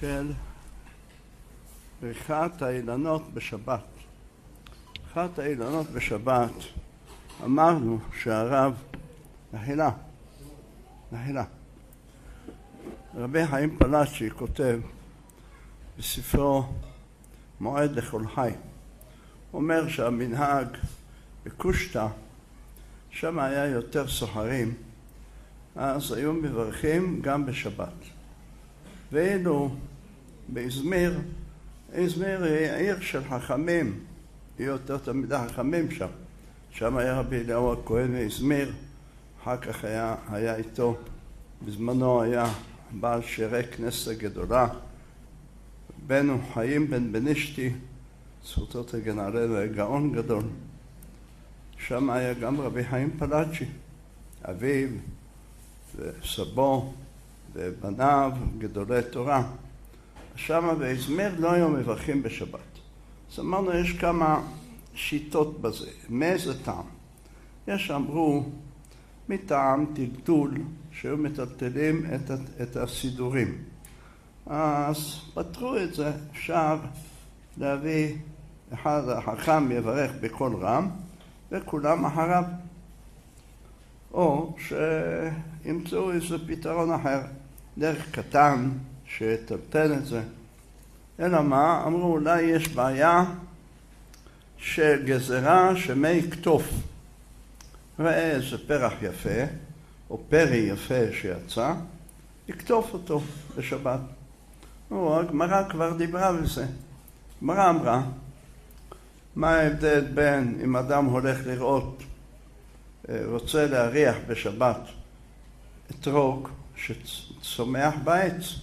של ברכת האילנות בשבת. ברכת האילנות בשבת אמרנו שהרב נחילה רבי חיים פלאצ'י כותב בספרו מועד לכל חי, אומר שהמנהג בקושטא שם היה יותר סוחרים, אז היו מברכים גם בשבת. ואילו באזמיר, היא עיר של חכמים, היא יותר תלמידי חכמים שם. שם היה רבי אליהו הכהן מאזמיר, אחר כך היה איתו, בזמנו היה בעל שירי כנסת גדולה, בנו חיים בן בנישתי, זכותו תגן עלינו, גאון גדול. שם היה גם רבי חיים פלאצ'י, אביו וסבו ובניו גדולי תורה. שם באזמיר לא היו מברכים בשבת. אז אמרנו, יש כמה שיטות בזה. מאיזה טעם? יש אמרו מטעם טלטול שהיו מטלטלים את הסידורים. אז פתרו את זה, אפשר להביא אחד החכם יברך בקול רם וכולם אחריו. או שימצאו איזה פתרון אחר, דרך קטן שטלטל את זה. אלא מה? אמרו אולי יש בעיה של גזרה שמי כתוף. ראה איזה פרח יפה או פרי יפה שיצא, יכתוף אותו בשבת. הגמרא כבר דיברה בזה. הגמרא אמרה, מה ההבדל בין אם אדם הולך לראות, רוצה להריח בשבת אתרוג שצומח בעץ,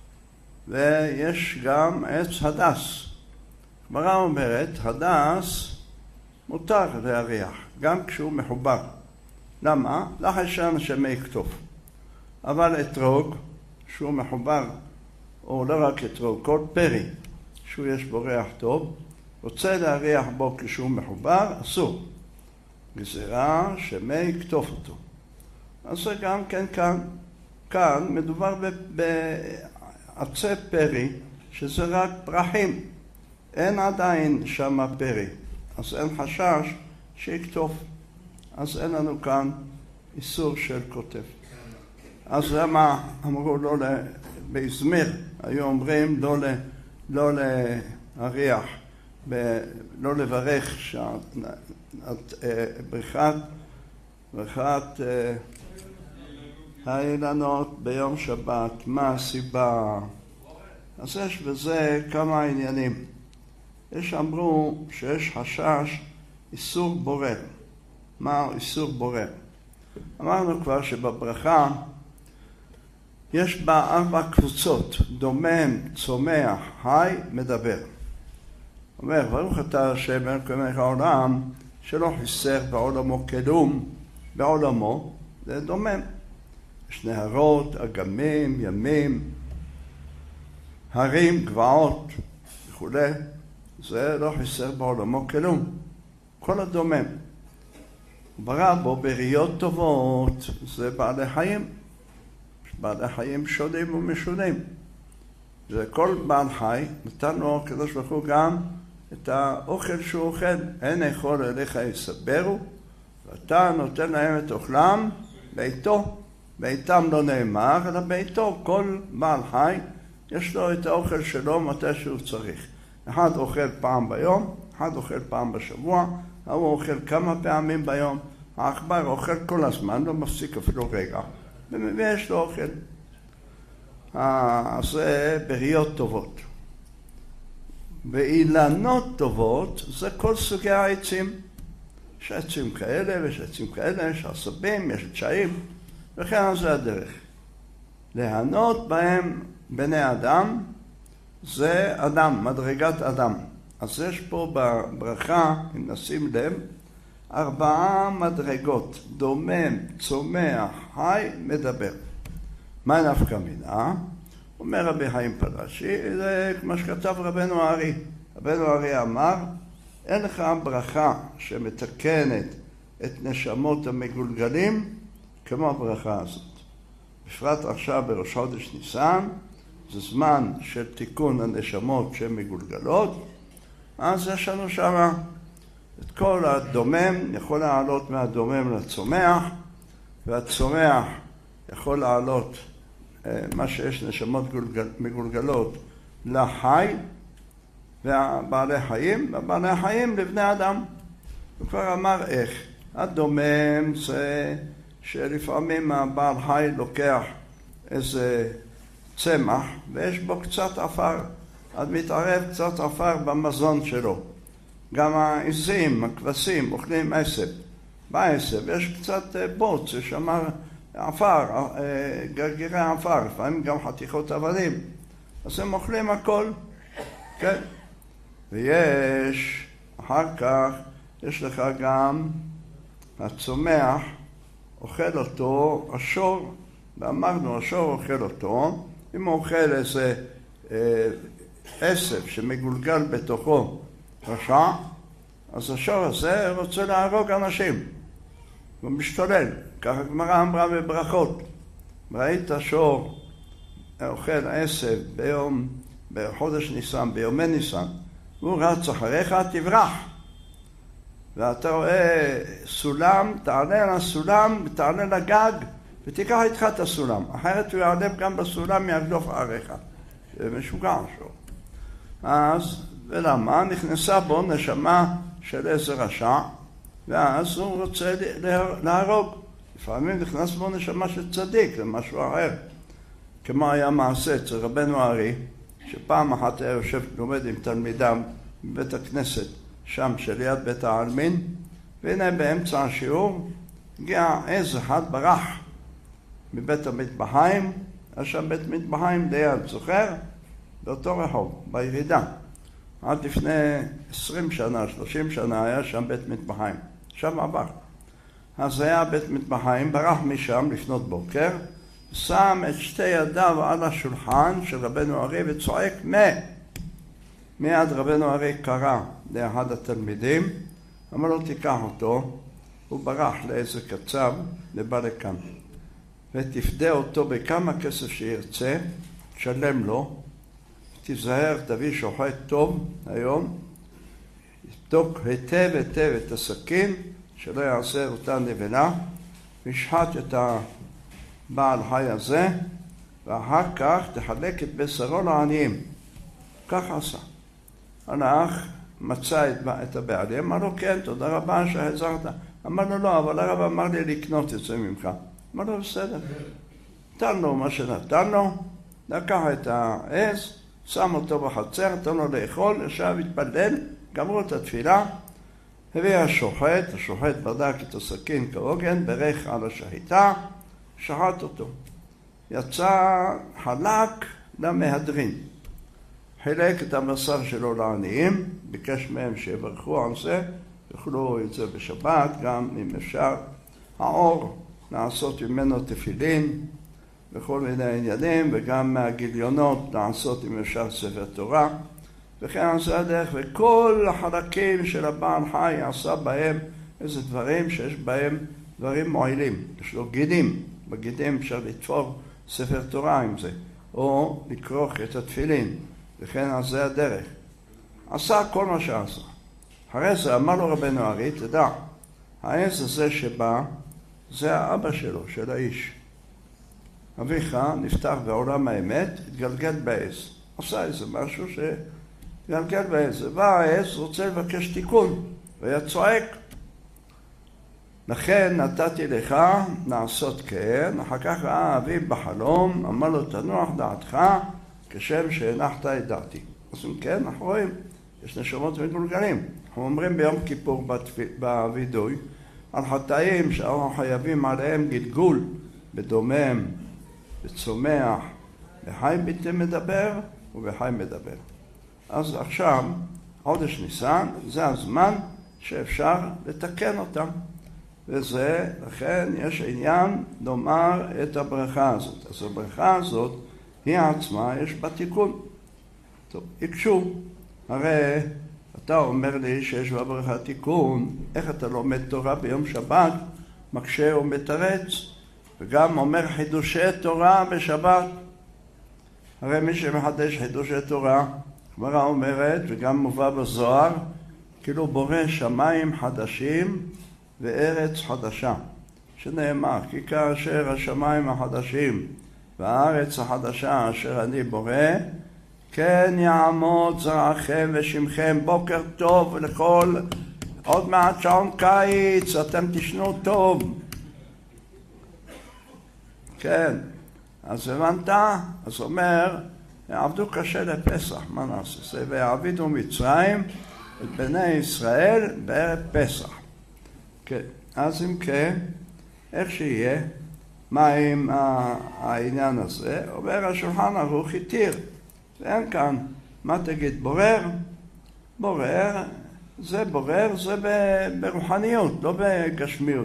ויש גם עץ הדס. הגמרא אומרת, הדס מותר להריח, גם כשהוא מחובר. למה? לחשן שמי כתוף. אבל אתרוג, שהוא מחובר, או לא רק אתרוג, כל פרי, שהוא יש בו ריח טוב, רוצה להריח בו כשהוא מחובר, אסור. גזירה שמי כתוף אותו. אז זה גם כן כאן מדובר בעצי פרי, שזה רק פרחים. אין עדיין שם פרי, אז אין חשש שיקטוף. אז אין לנו כאן איסור של כותף. אז למה אמרו לא באזמיר, היו אומרים לא להריח, לא לברך ברכת האילנות ביום שבת. מה הסיבה? אז יש בזה כמה עניינים. יש אמרו שיש חשש איסור בורר. מה איסור בורר? אמרנו כבר שבברכה יש בה 4 קבוצות, דומם, צומח, חי, מדבר. אומר, ברוך אתה השם אלוקי מלך העולם, שלא חיסר בעולמו כלום, בעולמו זה דומם. יש נהרות, אגמים, ימים, הרים, גבעות וכו'. זה לא חיסר בעולמו כלום. כל הדומם. הוא ברא בו בריות טובות, זה בעלי חיים. בעלי חיים שונים ומשונים. זה כל בעל חי, נתן לו הקדוש ברוך הוא גם את האוכל שהוא אוכל. אין יכול אליך יסברו, ואתה נותן להם את אוכלם ביתו. ביתם לא נאמר, אלא ביתו. כל בעל חי יש לו את האוכל שלו מתי שהוא צריך. אחד אוכל פעם ביום, אחד אוכל פעם בשבוע, הוא אוכל כמה פעמים ביום. העכבר אוכל כל הזמן, לא מפסיק אפילו רגע. ויש לו אוכל. זה בריות טובות. באילנות טובות זה כל סוגי העצים. יש עצים כאלה ויש עצים כאלה, יש עשבים, יש דשאים, וכן זה הדרך. להנות בהם בני אדם, זה אדם, מדרגת אדם. אז יש פה בברכה, אם נשים לב, 4 מדרגות, דומם, צומח, חי, מדבר. מה נפקא מינה? אומר רבי חיים פלאצ'י, זה כמו שכתב רבנו הארי. רבנו הארי אמר, אין לך ברכה שמתקנת את נשמות המגולגלים כמו הברכה הזאת. בפרט עכשיו בראש חודש ניסן, זה זמן של תיקון הנשמות שהן מגולגלות, אז יש לנו שם את כל הדומם, יכול לעלות מהדומם לצומח, והצומח יכול לעלות מה שיש נשמות מגולגלות לחי, והבעלי חיים, והבעלי החיים לבני אדם. הוא כבר אמר איך. הדומם זה שלפעמים הבעל חי לוקח איזה צמח ויש בו קצת עפר, אז מתערב קצת עפר במזון שלו. גם העזים, הכבשים, אוכלים עשב. בעשב יש קצת בוץ, יש שם עפר, גרגירי עפר, לפעמים גם חתיכות אבנים. אז הם אוכלים הכל, כן. ויש, אחר כך, יש לך גם הצומח, אוכל אותו, השור, ואמרנו, השור אוכל אותו, אם הוא אוכל איזה עשב שמגולגל בתוכו רשע, אז השור הזה רוצה להרוג אנשים, הוא משתולל, ככה הגמרא אמרה בברכות. ראית שור אוכל עשב בחודש ניסן, ביומי ניסן, והוא רץ אחריך, תברח. ואתה רואה סולם, תעלה לסולם, תעלה לגג, ותיקח איתך את הסולם. אחרת הוא יעלה גם בסולם, ירדוף אחריך. זה משוגע שור. אז, ולמה? נכנסה בו נשמה של איזה רשע, ואז הוא רוצה להרוג. לפעמים נכנס בו נשמה של צדיק, זה משהו אחר. כמו היה מעשה אצל רבנו ארי, שפעם אחת היה יושב לומד עם תלמידיו בבית הכנסת, שם שליד בית העלמין, והנה באמצע השיעור הגיע עז אחד ברח מבית המטבחיים, היה שם בית מטבחיים ליד, זוכר? באותו רחוב, בירידה. עד לפני 20 שנה, 30 שנה היה שם בית מטבחיים, שם עבר. אז היה בית מטבחיים, ברח משם לפנות בוקר, שם את שתי ידיו על השולחן של רבנו ארי וצועק מיד רבנו ארי קרא לאחד התלמידים, אמר לו תיקח אותו, הוא ברח לאיזה קצב, לבא לכאן, ותפדה אותו בכמה כסף שירצה, תשלם לו, תזהר, תביא שוחט טוב היום, תבדוק היטב את הסכין, שלא יעשה אותה נבלה, וישחט את הבעל חי הזה, ואחר כך תחלק את בשרו לעניים. כך עשה. הלך, מצא את הבעלים, אמר לו כן, תודה רבה שהעזרת. אמר לו לא, אבל הרב אמר לי לקנות את זה ממך. אמר לו בסדר. נתן לו מה שנתן לו, לקח את העז, שם אותו בחצר, נתן לו לאכול, ישב, התפלל, גמרו את התפילה, הביא השוחט בדק את הסכין כהוגן, ברך על השחיטה, שחט אותו. יצא חלק למהדרין. חילק את הבשר שלו לעניים, ביקש מהם שיברכו על זה, יאכלו את זה בשבת, גם אם אפשר. האור, לעשות ממנו תפילין וכל מיני עניינים, וגם מהגיליונות לעשות אם אפשר ספר תורה. וכן עשה הדרך, וכל החלקים של הבעל חי עשה בהם איזה דברים שיש בהם דברים מועילים. יש לו גידים, בגידים אפשר לתפור ספר תורה עם זה, או לקרוך את התפילין. וכן על זה הדרך. עשה כל מה שעשה. אחרי זה אמר לו רבנו ארי, תדע, העז הזה שבא, זה האבא שלו, של האיש. אביך נפתח בעולם האמת, התגלגל בעז. עשה איזה משהו שהתגלגל בעז. והעז רוצה לבקש תיקון, והיה צועק. לכן נתתי לך לעשות כן, אחר כך ראה אביו בחלום, אמר לו תנוח דעתך, כשם שהנחת את דעתי. אז אם כן, אנחנו רואים, יש נשמות מגולגלים. אנחנו אומרים ביום כיפור בווידוי, על חטאים שאנחנו חייבים עליהם גלגול, בדומם, בצומח, בחי בלתי מדבר ובחי מדבר. אז עכשיו, חודש ניסן, זה הזמן שאפשר לתקן אותם. וזה, לכן יש עניין לומר את הברכה הזאת. אז הברכה הזאת, היא עצמה, יש בה תיקון. טוב, יקשו. הרי אתה אומר לי שיש בברכה תיקון, איך אתה לומד תורה ביום שבת, מקשה ומתרץ, וגם אומר חידושי תורה בשבת. הרי מי שמחדש חידוש התורה, הגמרא אומרת, וגם מובא בזוהר, כאילו בורא שמיים חדשים וארץ חדשה. שנאמר, כי כאשר השמיים החדשים והארץ החדשה אשר אני בורא, כן יעמוד זרעכם ושמכם. בוקר טוב לכל, עוד מעט שעון קיץ, אתם תשנו טוב. כן, אז הבנת? אז אומר, עבדו קשה לפסח, מה נעשה? זה והעבידו מצרים את בני ישראל בערב פסח. כן, אז אם כן, איך שיהיה, מה עם העניין הזה? אומר השולחן ערוך התיר. ואין כאן, מה תגיד, בורר? בורר, זה ברוחניות, לא בגשמיות.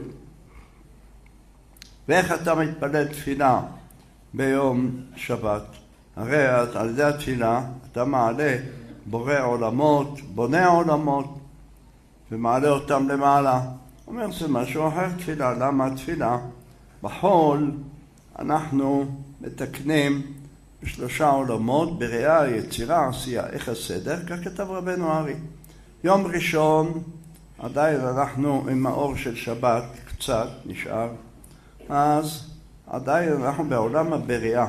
ואיך אתה מתפלל תפילה ביום שבת? הרי על ידי התפילה אתה מעלה בורא עולמות, בונה עולמות, ומעלה אותם למעלה. אומר, זה משהו אחר תפילה. למה תפילה? בחול אנחנו מתקנים בשלושה עולמות, בריאה, יצירה, עשייה, איך הסדר, כך כתב רבנו ארי. יום ראשון, עדיין אנחנו עם האור של שבת, קצת נשאר, אז עדיין אנחנו בעולם הבריאה.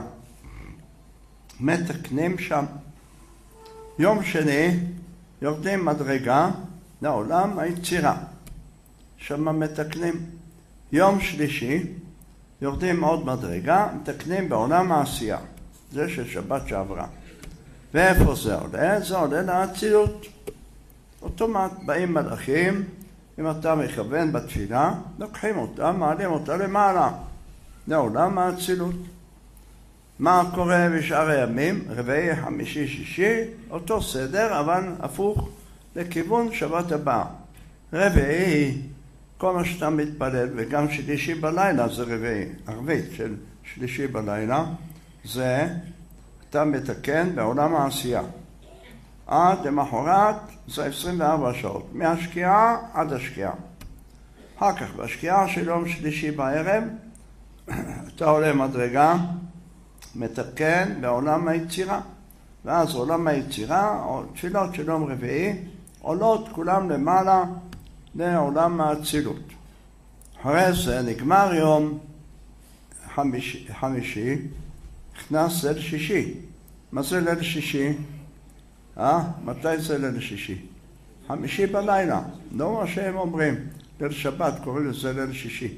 מתקנים שם. יום שני, יורדים מדרגה לעולם היצירה. שם מתקנים. יום שלישי, יורדים עוד מדרגה, מתקנים בעולם העשייה. זה של שבת שעברה. ואיפה זה עולה? זה עולה לאצילות. אוטומט באים מלאכים, אם אתה מכוון בתפילה, לוקחים אותה, מעלים אותה למעלה, לעולם האצילות. מה קורה בשאר הימים? רביעי, חמישי, שישי, אותו סדר, אבל הפוך לכיוון שבת הבאה. רביעי, כל מה שאתה מתפלל, וגם שלישי בלילה זה רביעי, ערבית של שלישי בלילה, זה אתה מתקן בעולם העשייה. עד למחרת זה 24 שעות, מהשקיעה עד השקיעה. אחר כך בשקיעה של יום שלישי בערב, אתה עולה מדרגה, מתקן בעולם היצירה. ואז עולם היצירה, או תפילות של יום רביעי, עולות כולם למעלה לעולם האצילות. אחרי זה נגמר יום חמישי, נכנס ליל שישי. מה זה ליל שישי? מתי זה ליל שישי? חמישי בלילה. לא מה שהם אומרים. ליל שבת קוראים לזה ליל שישי.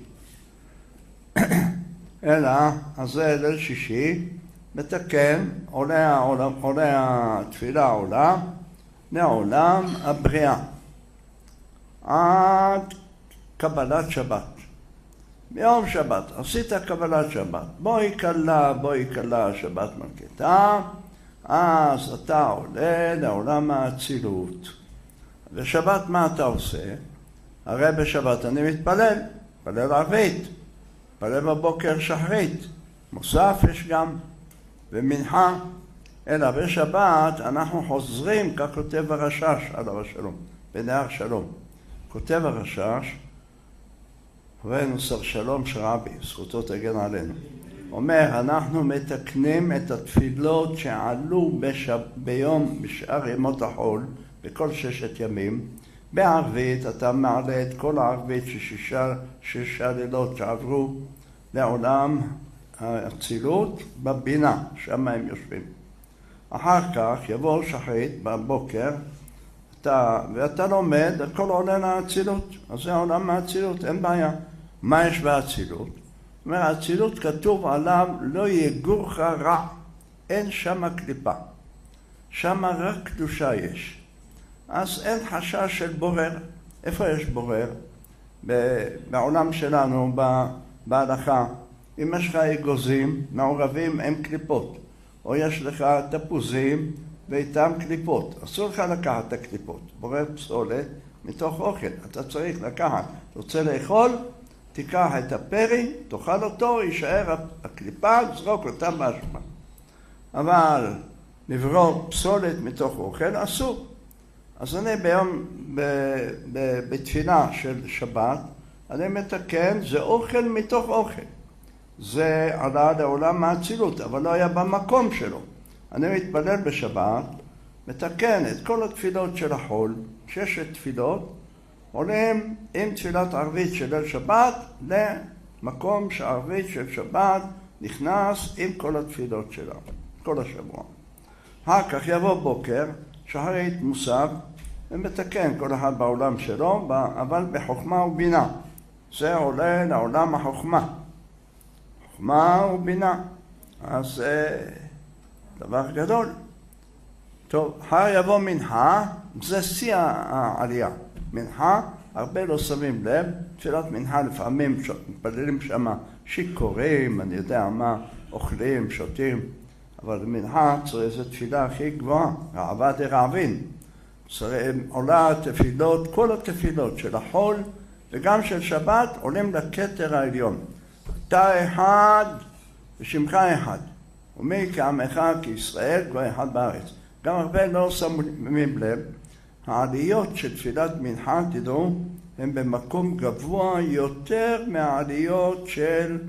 אלא, אז זה ליל שישי, מתקן, עולה התפילה עולה, לעולם הבריאה. עד קבלת שבת. ביום שבת, עשית קבלת שבת. בואי קלה שבת מלכתה, אז אתה עולה לעולם האצילות. בשבת מה אתה עושה? הרי בשבת אני מתפלל ערבית, מתפלל בבוקר שחרית, מוסף יש גם, ומנחה. אלא בשבת אנחנו חוזרים, כך כותב הרש"ש עליו השלום, בנהר שלום. כותב הרש"ש, רבנו שר שלום שרבי, זכותו תגן עלינו, אומר, אנחנו מתקנים את התפילות שעלו ביום בשאר ימות החול, בכל 6 ימים. בערבית אתה מעלה את כל הערבית ששישה לילות שעברו לעולם האצילות בבינה, שם הם יושבים. אחר כך יבוא שחרית בבוקר, ואתה לומד, הכל עולה לאצילות. אז זה העולם האצילות, אין בעיה. מה יש באצילות? זאת אומרת, האצילות כתוב עליו, לא יגורך רע, אין שם קליפה. שם רק קדושה יש. אז אין חשש של בורר. איפה יש בורר? בעולם שלנו, בהלכה. אם יש לך אגוזים מעורבים עם קליפות, או יש לך תפוזים ואיתם קליפות, אסור לך לקחת את הקליפות. בורר פסולת מתוך אוכל. אתה צריך לקחת. אתה רוצה לאכול? תיקח את הפרי, תאכל אותו, יישאר הקליפה, זרוק אותה באשמה. אבל לברור פסולת מתוך אוכל אסור. אז אני בתפילה של שבת, אני מתקן, זה אוכל מתוך אוכל. זה עלה לעולם האצילות, אבל לא היה במקום שלו. אני מתפלל בשבת, מתקן את כל התפילות של החול, 6 תפילות, עולים עם תפילת ערבית של ליל שבת למקום שהערבית של שבת נכנס עם כל התפילות שלה, כל השבוע. אחר כך יבוא בוקר, שחרית מוסף, ומתקן כל אחד בעולם שלו, אבל בחוכמה ובינה. זה עולה לעולם החוכמה. חוכמה ובינה. אז זה דבר גדול. טוב, אחר יבוא מנחה, זה שיא העלייה. מנחה, הרבה לא שמים לב, תפילת מנחה לפעמים מתפללים שם שיכורים, אני יודע מה, אוכלים, שותים, אבל מנחה זו תפילה הכי גבוהה, רעבה דרעבין. עולה התפילות, כל התפילות של החול וגם של שבת עולים לכתר העליון. אתה אחד ושמך אחד, ומי כעמך כישראל גוי אחד בארץ. גם הרבה לא שמים לב, העליות של תפילת מנחה, תדעו, הן במקום גבוה יותר מהעליות של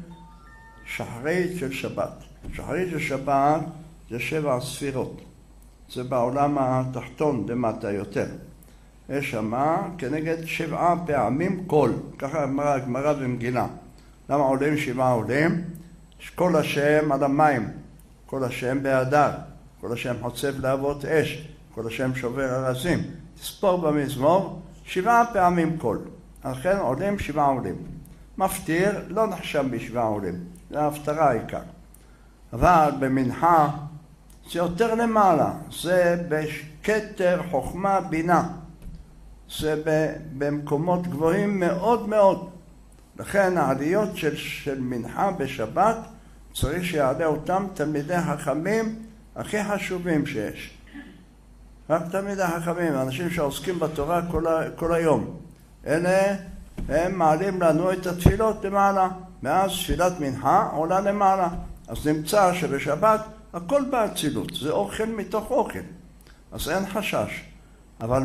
שחרית של שבת. שחרית של שבת זה 7 ספירות. זה בעולם התחתון למטה יותר. יש שמה כנגד 7 פעמים קול. ככה אמרה הגמרא במגילה. למה עולים 7 עולים? כל השם על המים, כל השם בהדר, כל השם חוצב להבות אש, כל השם שובר ארזים. תספור במזמור 7 פעמים קול. לכן עולים 7 עולים. מפטיר לא נחשב ב7 עולים. זה ההפטרה העיקר. אבל במנחה זה יותר למעלה, זה בכתר חוכמה בינה, זה במקומות גבוהים מאוד מאוד. לכן העליות של מנחה בשבת צריך שיעלה אותם תלמידי החכמים הכי חשובים שיש. רק תלמידי החכמים, אנשים שעוסקים בתורה כל היום. אלה הם מעלים לנו את התפילות למעלה, מאז תפילת מנחה עולה למעלה. אז נמצא שבשבת הכל באצילות, זה אוכל מתוך אוכל, אז אין חשש. אבל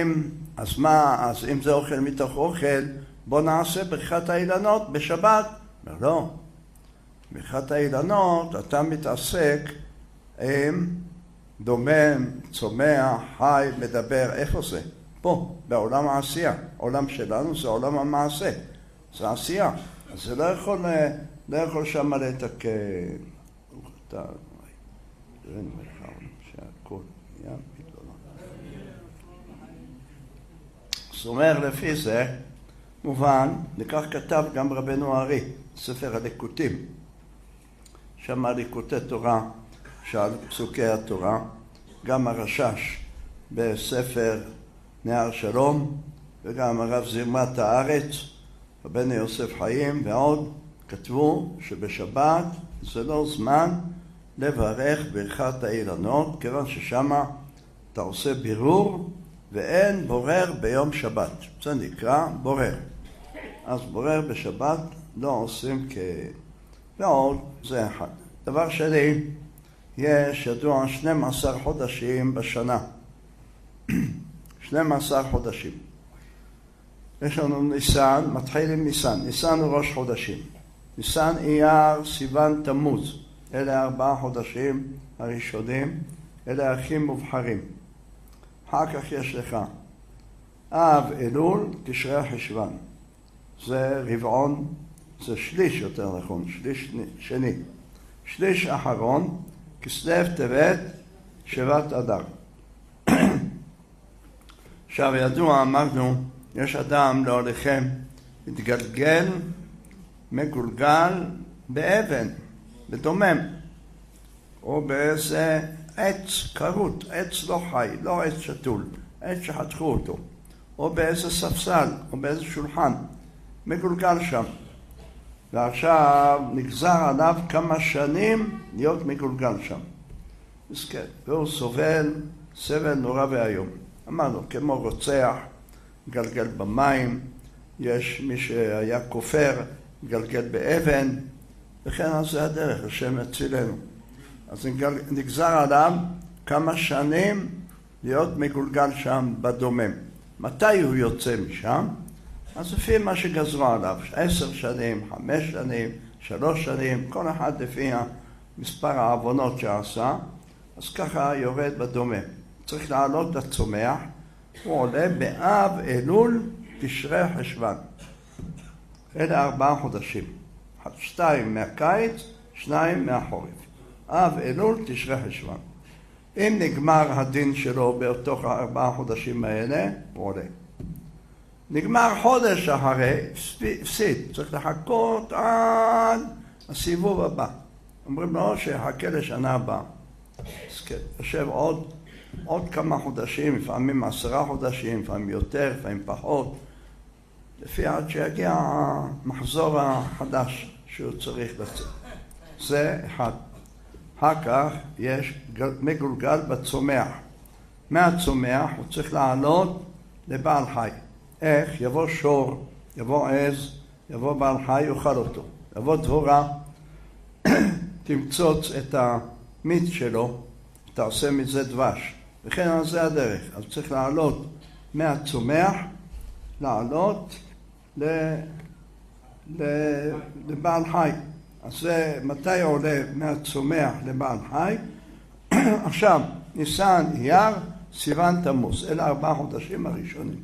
אז אם זה אוכל מתוך אוכל, בוא נעשה ברכת האילנות בשבת. לא, ברכת האילנות אתה מתעסק עם דומם, צומח, חי, מדבר. איפה זה? פה, בעולם העשייה. העולם שלנו זה עולם המעשה, זה עשייה. אז זה לא יכול שם לתקן. זאת אומרת, לפי זה מובן, לכך כתב גם רבנו הארי, ספר הליקוטים, שם ליקוטי תורה, שעל פסוקי התורה, גם הרשש בספר נהר שלום, וגם הרב זרמת הארץ, רבנו יוסף חיים ועוד, כתבו שבשבת זה לא זמן לברך ברכת האילנות, כיוון ששמה אתה עושה בירור ואין בורר ביום שבת. זה נקרא בורר. אז בורר בשבת לא עושים ועוד, זה אחד. דבר שני, יש ידוע 12 חודשים בשנה. 12 חודשים. יש לנו ניסן, מתחיל עם ניסן. ניסן הוא ראש חודשים. ניסן, אייר, סיוון, תמוז. אלה 4 חודשים הראשונים. אלה הכי מובחרים. אחר כך יש לך אב, אלול, תשרי, חשוון. זה רבעון, זה שליש יותר נכון, שליש שני. שליש אחרון, כסלו, טבת, שבט אדר. עכשיו ידוע, אמרנו, יש אדם להוליכם, מתגלגל, מגולגל באבן, בדומם, או באיזה עץ קרות, עץ לא חי, לא עץ שתול, עץ שחתכו אותו, או באיזה ספסל, או באיזה שולחן, מגולגל שם. ועכשיו נגזר עליו כמה שנים להיות מגולגל שם. מסכן, והוא סובל סבל נורא והיום. אמרנו, כמו רוצח, גלגל במים, יש מי שהיה כופר, גלגל באבן, וכן אז זה הדרך, השם הצילנו. אז נגזר עליו כמה שנים להיות מגולגל שם בדומם. מתי הוא יוצא משם? אז לפי מה שגזרו עליו, 10 שנים, 5 שנים, 3 שנים, כל אחד לפי מספר העוונות שעשה, אז ככה יורד בדומה. צריך לעלות לצומח, הוא עולה באב, אלול, תשרי, חשוון. אלה 4 חודשים. 2 מהקיץ, 2 מהחורף. אב, אלול, תשרי, חשוון. אם נגמר הדין שלו בתוך 4 חודשים האלה, הוא עולה. נגמר חודש אחרי, הפסיד. צריך לחכות עד הסיבוב הבא. אומרים לו שיחכה לשנה הבאה. אז כן, יושב עוד כמה חודשים, לפעמים 10 חודשים, לפעמים יותר, לפעמים פחות, לפי עד שיגיע המחזור החדש שהוא צריך לצאת. זה אחד. אחר כך יש מגולגל בצומח. מהצומח הוא צריך לעלות לבעל חי. איך? יבוא שור, יבוא עז, יבוא בעל חי, יאכל אותו. יבוא דבורה, תמצוץ את המיץ שלו, תעשה מזה דבש. וכן על זה הדרך. אז צריך לעלות מהצומח, לעלות לבעל חי. אז זה מתי עולה מהצומח לבעל חי? עכשיו, ניסן, אייר, סיוון, תמוז. אלה 4 חודשים הראשונים.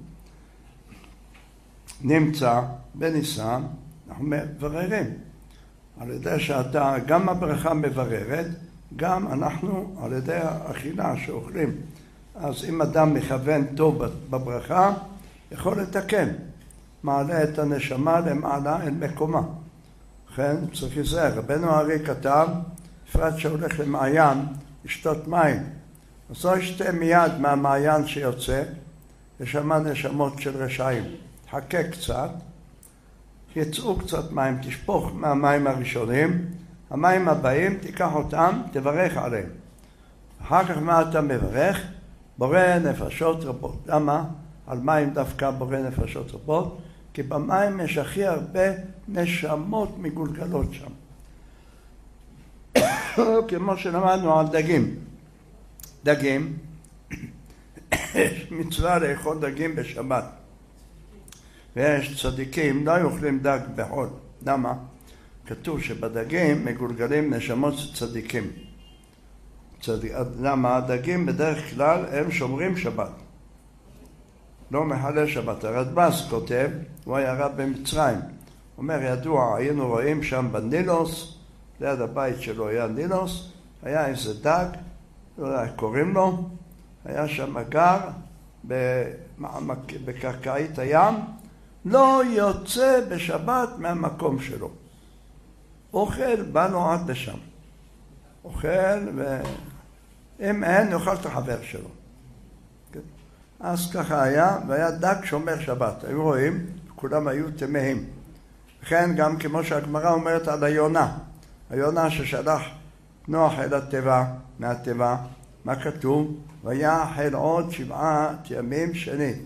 נמצא בניסן, אנחנו מבררים. על ידי שאתה, גם הברכה מבררת, גם אנחנו על ידי האכילה שאוכלים. אז אם אדם מכוון טוב בברכה, יכול לתקן. מעלה את הנשמה למעלה אל מקומה. לכן צריך להיזהר. רבנו הארי כתב, בפרט שהולך למעיין, לשתות מים. אז לא ישתה מיד מהמעיין שיוצא, יש שם נשמות של רשעים. חכה קצת, יצאו קצת מים, תשפוך מהמים הראשונים, המים הבאים, תיקח אותם, תברך עליהם. אחר כך מה אתה מברך? בורא נפשות רבות. למה? על מים דווקא בורא נפשות רבות? כי במים יש הכי הרבה נשמות מגולגלות שם. כמו שלמדנו על דגים. דגים, יש מצווה לאכול דגים בשבת. ויש צדיקים, לא יאכלים דג בחול. למה? כתוב שבדגים מגולגלים נשמות צדיקים. למה? הדגים בדרך כלל הם שומרים שבת. לא מחלל שבת. הרדב"ז כותב, הוא היה רב במצרים. הוא אומר, ידוע, היינו רואים שם בנילוס, ליד הבית שלו היה נילוס, היה איזה דג, לא יודע, קוראים לו, היה שם אגר בקרקעית הים, לא יוצא בשבת מהמקום שלו. אוכל, באנו עד לשם. אוכל, ואם אין, יאכל את החבר שלו. אז ככה היה, והיה דג שומר שבת. היו רואים, כולם היו תמהים. וכן גם כמו שהגמרא אומרת על היונה. היונה ששלח נוח אל התיבה, מהתיבה, מה כתוב? ויחל עוד 7 ימים שנית.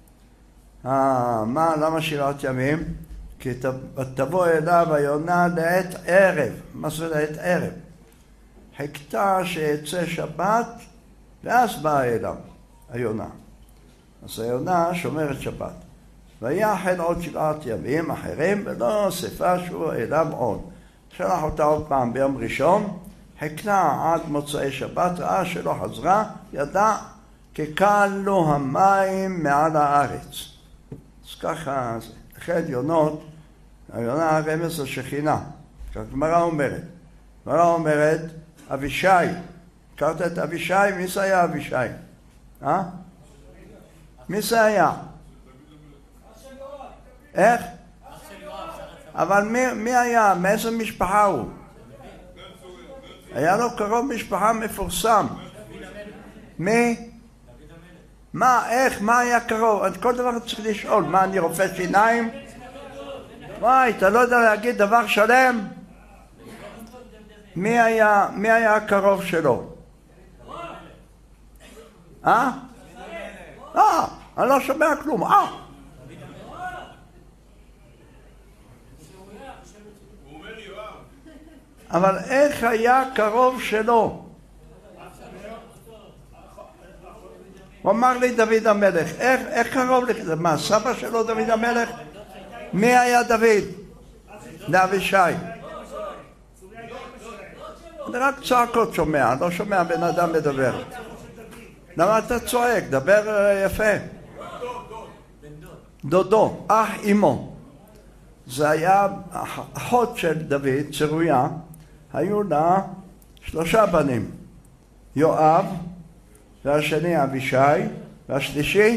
למה 7 ימים? כי תבוא אליו היונה לעת ערב. מה זה לעת ערב? חיכתה שיצא שבת, ואז באה אליו היונה. אז היונה שומרת שבת. ויחל עוד 7 ימים אחרים, ולא הוסיפה שוב אליו עוד. שלח אותה עוד פעם ביום ראשון, חיכתה עד מוצאי שבת, ראה שלא חזרה, ידע כי קלו המים מעל הארץ. אז ככה, אחת יונות, היונה הרמז לשכינה. הגמרא אומרת, אבישי, הכרת את אבישי? מי זה היה אבישי? מי זה היה? איך? אבל מי היה? מאיזה משפחה הוא? היה לו קרוב משפחה מפורסם. מי? מה? איך? מה היה קרוב? כל דבר צריך לשאול. מה, אני רופא שיניים? וואי, אתה לא יודע להגיד דבר שלם? מי היה הקרוב שלו? אני לא שומע כלום. אבל איך היה קרוב שלו? הוא אמר לי דוד המלך. איך קרוב לכזה? מה, סבא שלו דוד המלך? מי היה דוד? לאבישי. אני רק צעקות שומע, לא שומע בן אדם מדבר. למה אתה צועק? דבר יפה. דודו, אח אמו. זה היה אחות של דוד, צרויה, היו לה 3 בנים. יואב, והשני אבישי, והשלישי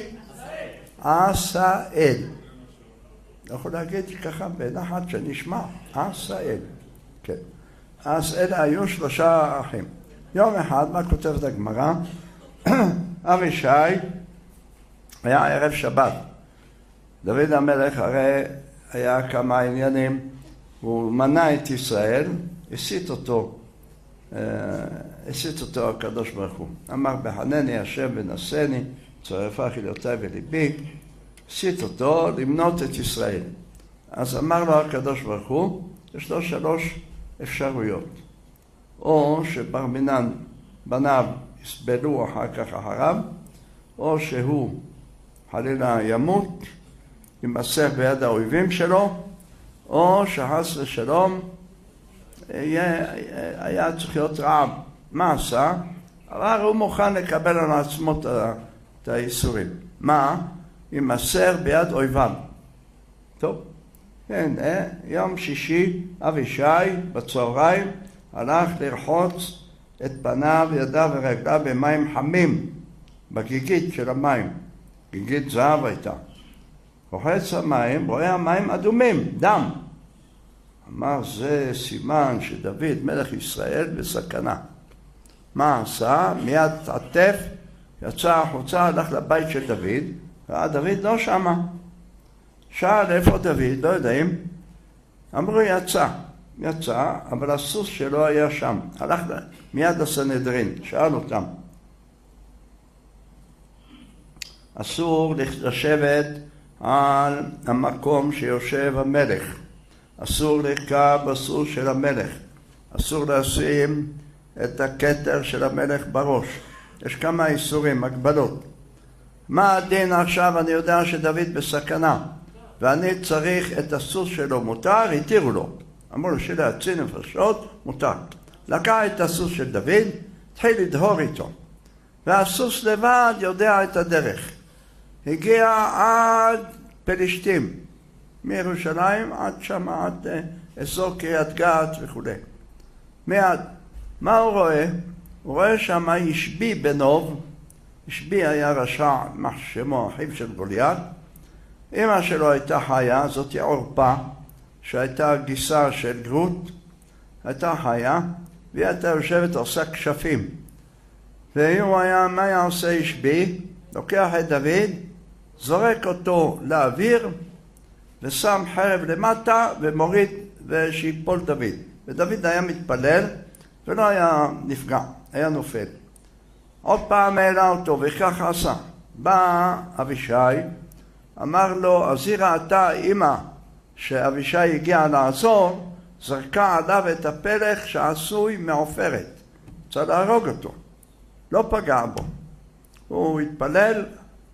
עשאל. יכול להגיד ככה בנחת שנשמע, עשאל. כן. אז אלה היו 3 אחים. יום אחד, מה כותבת הגמרא? אבישי היה ערב שבת. דוד המלך הרי היה כמה עניינים, הוא מנע את ישראל, הסית אותו הקדוש ברוך הוא. אמר בחנני השם ונשני, צרפה חילותיי וליבי, הסית אותו למנות את ישראל. אז אמר לו הקדוש ברוך הוא, יש לו 3 אפשרויות. או שבר מינן בניו יסבלו אחר כך אחריו, או שהוא חלילה ימות, יימסר ביד האויבים שלו, או שחס ושלום היה צריך להיות רעב. מה עשה? אבל הוא מוכן לקבל על עצמו את האיסורים. מה? יימסר ביד אויביו. טוב, כן, יום שישי אבישי בצהריים הלך לרחוץ את פניו, ידיו ורגליו במים חמים, בגיגית של המים. גיגית זהב הייתה. רוחץ המים, רואה המים אדומים, דם. אמר, זה סימן שדוד מלך ישראל בסכנה. מה עשה? מיד עטף, יצא החוצה, הלך לבית של דוד, ראה דוד לא שמה. שאל איפה דוד, לא יודעים. אמרו יצא, אבל הסוס שלו היה שם. הלך מיד לסנהדרין, שאל אותם. אסור לשבת על המקום שיושב המלך. אסור לרכב בסוס של המלך. אסור לשים את הכתר של המלך בראש. יש כמה איסורים, הגבלות. מה הדין עכשיו? אני יודע שדוד בסכנה, ואני צריך את הסוס שלו, מותר? התירו לו. אמרו לו שלהציל נפשות, מותר. לקח את הסוס של דוד, התחיל לדהור איתו. והסוס לבד יודע את הדרך. הגיע עד פלישתים, מירושלים עד שם, עד אזור קריית גת וכו'. מיד, מה הוא רואה? הוא רואה שם ישבי בנוב, ישבי היה רשע, שמו אחיו של גוליית. אמא שלו הייתה חיה, זאת היא עורפה, שהייתה גיסה של גרות, הייתה חיה, והיא הייתה יושבת עושה כשפים. והוא היה, מה היה עושה ישבי? לוקח את דוד, זורק אותו לאוויר, ושם חרב למטה ומוריד ושיפול דוד. ודוד היה מתפלל ולא היה נפגע, היה נופל. עוד פעם העלה אותו וכך עשה. בא אבישי, אמר לו, אז היא ראתה אמא שאבישי הגיע לעזור, זרקה עליו את הפלך שעשוי מעופרת. צריך להרוג אותו. לא פגע בו. הוא התפלל,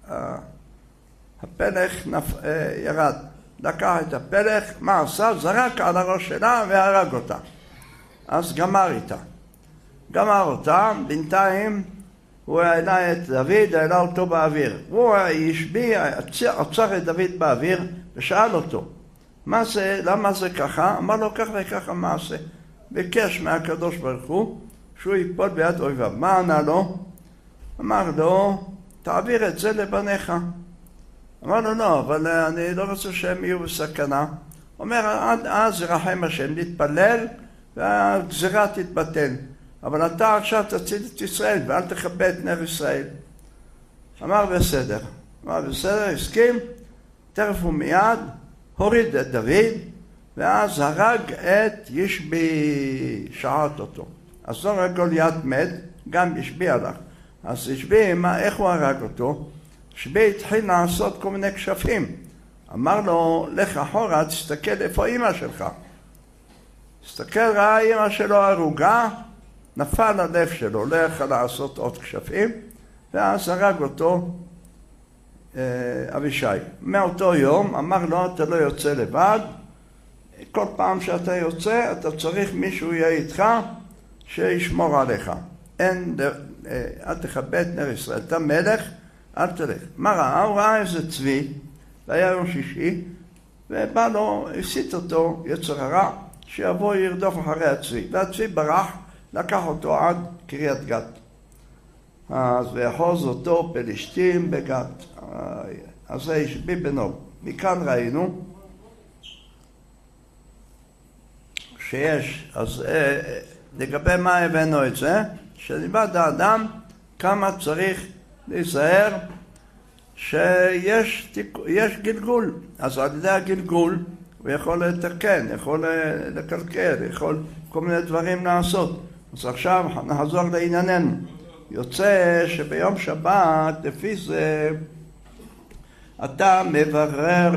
הפלך ירד. לקח את הפלך, מה עשה? זרק על הראש שלה והרג אותה. אז גמר אותה, בינתיים הוא העלה את דוד, העלה אותו באוויר. הוא ישבי, עצר את דוד באוויר ושאל אותו, מה זה, למה זה ככה? אמר לו כך וככה מעשה. ביקש מהקדוש ברוך הוא שהוא ייפול ביד אויביו. מה ענה לו? אמר לו, תעביר את זה לבניך. אמר לו, לא, אבל אני לא רוצה שהם יהיו בסכנה. אומר, עד אז ירחם השם, להתפלל והגזירה תתבטל. אבל אתה עכשיו תציל את ישראל ואל תכבה את נר ישראל. אמר בסדר. הסכים, תכף ומיד הוריד את דוד, ואז הרג את ישבי, שעת אותו. אז לא רק גוליית מת, גם ישבי הלך. אז ישבי, איך הוא הרג אותו? ישבי התחיל לעשות כל מיני כשפים. אמר לו, לך אחורה, תסתכל איפה אמא שלך. תסתכל, ראה אמא שלו הרוגה, נפל הלב שלו, לא יכול לעשות עוד כשפים, ואז הרג אותו אבישי. מאותו יום אמר לו, אתה לא יוצא לבד, כל פעם שאתה יוצא אתה צריך מישהו יהיה איתך, שישמור עליך. אל תכבה את נר ישראל. אתה מלך, אל תלך. מה ראה? הוא ראה איזה צבי, והיה יום שישי, ובא לו, הסיט אותו יצר הרע, שיבוא ירדוף אחרי הצבי. והצבי ברח, לקח אותו עד קריית גת. אז ויחוז אותו פלישתים בגת. אז זה השבי בנו. מכאן ראינו שיש, אז לגבי מה הבאנו את זה? שלבד האדם כמה צריך להיזהר שיש גלגול. אז על ידי הגלגול הוא יכול לתקן, יכול לקלקל, יכול כל מיני דברים לעשות. אז עכשיו נחזור לענייננו. יוצא שביום שבת לפי זה אתה מברר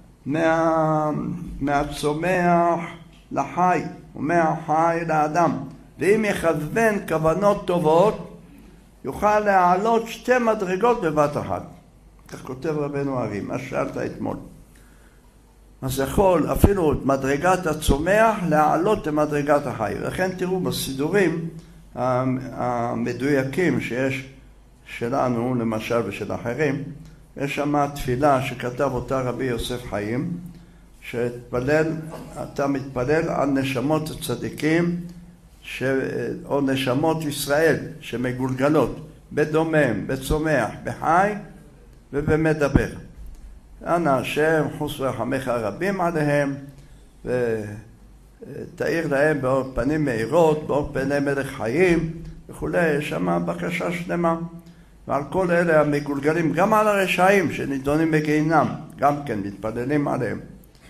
מהצומח לחי ומהחי לאדם, ואם יכוון כוונות טובות יוכל להעלות 2 מדרגות בבת אחת. כך כותב רבנו ארי, מה שאלת אתמול. אז יכול אפילו את מדרגת הצומח להעלות למדרגת החי. לכן תראו בסידורים המדויקים שיש שלנו למשל ושל אחרים, יש שם תפילה שכתב אותה רבי יוסף חיים, אתה מתפלל על נשמות הצדיקים או נשמות ישראל שמגולגלות בדומם, בצומח, בחי ובמדבר. אנא השם חוס ורחמך רבים עליהם ותאיר להם באור פנים מאירות, באור פני מלך חיים וכולי. יש שם בקשה שלמה. ועל כל אלה המגולגלים, גם על הרשעים שנידונים בגיהינם, גם כן מתפללים עליהם.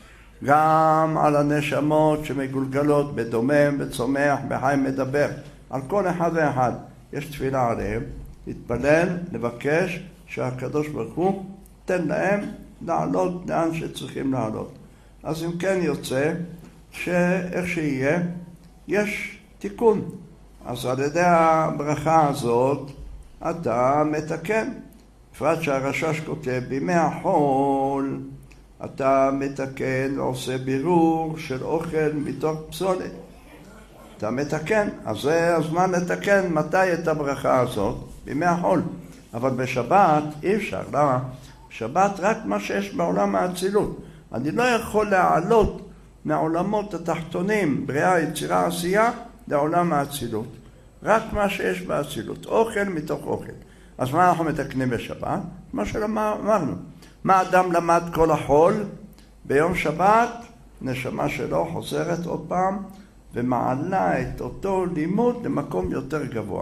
גם על הנשמות שמגולגלות בדומם, בצומח, בחי, מדבר. על כל אחד ואחד יש תפילה עליהם. להתפלל, לבקש שהקדוש ברוך הוא תן להם לעלות לאן שצריכים לעלות. אז אם כן יוצא שאיך שיהיה, יש תיקון. אז על ידי הברכה הזאת אתה מתקן. בפרט שהרשש כותב, בימי החול אתה מתקן ועושה בירור של אוכל מתוך פסולת. אתה מתקן, אז זה הזמן לתקן. מתי את הברכה הזאת? בימי החול. אבל בשבת אי אפשר. למה? בשבת רק מה שיש בעולם האצילות. אני לא יכול להעלות מהעולמות התחתונים, בריאה, יצירה, עשייה, לעולם האצילות. רק מה שיש באצילות. אוכל מתוך אוכל. אז מה אנחנו מתקנים בשבת? מה שאמרנו. מה אדם למד כל החול? ביום שבת נשמה שלו חוזרת עוד פעם ומעלה את אותו לימוד למקום יותר גבוה.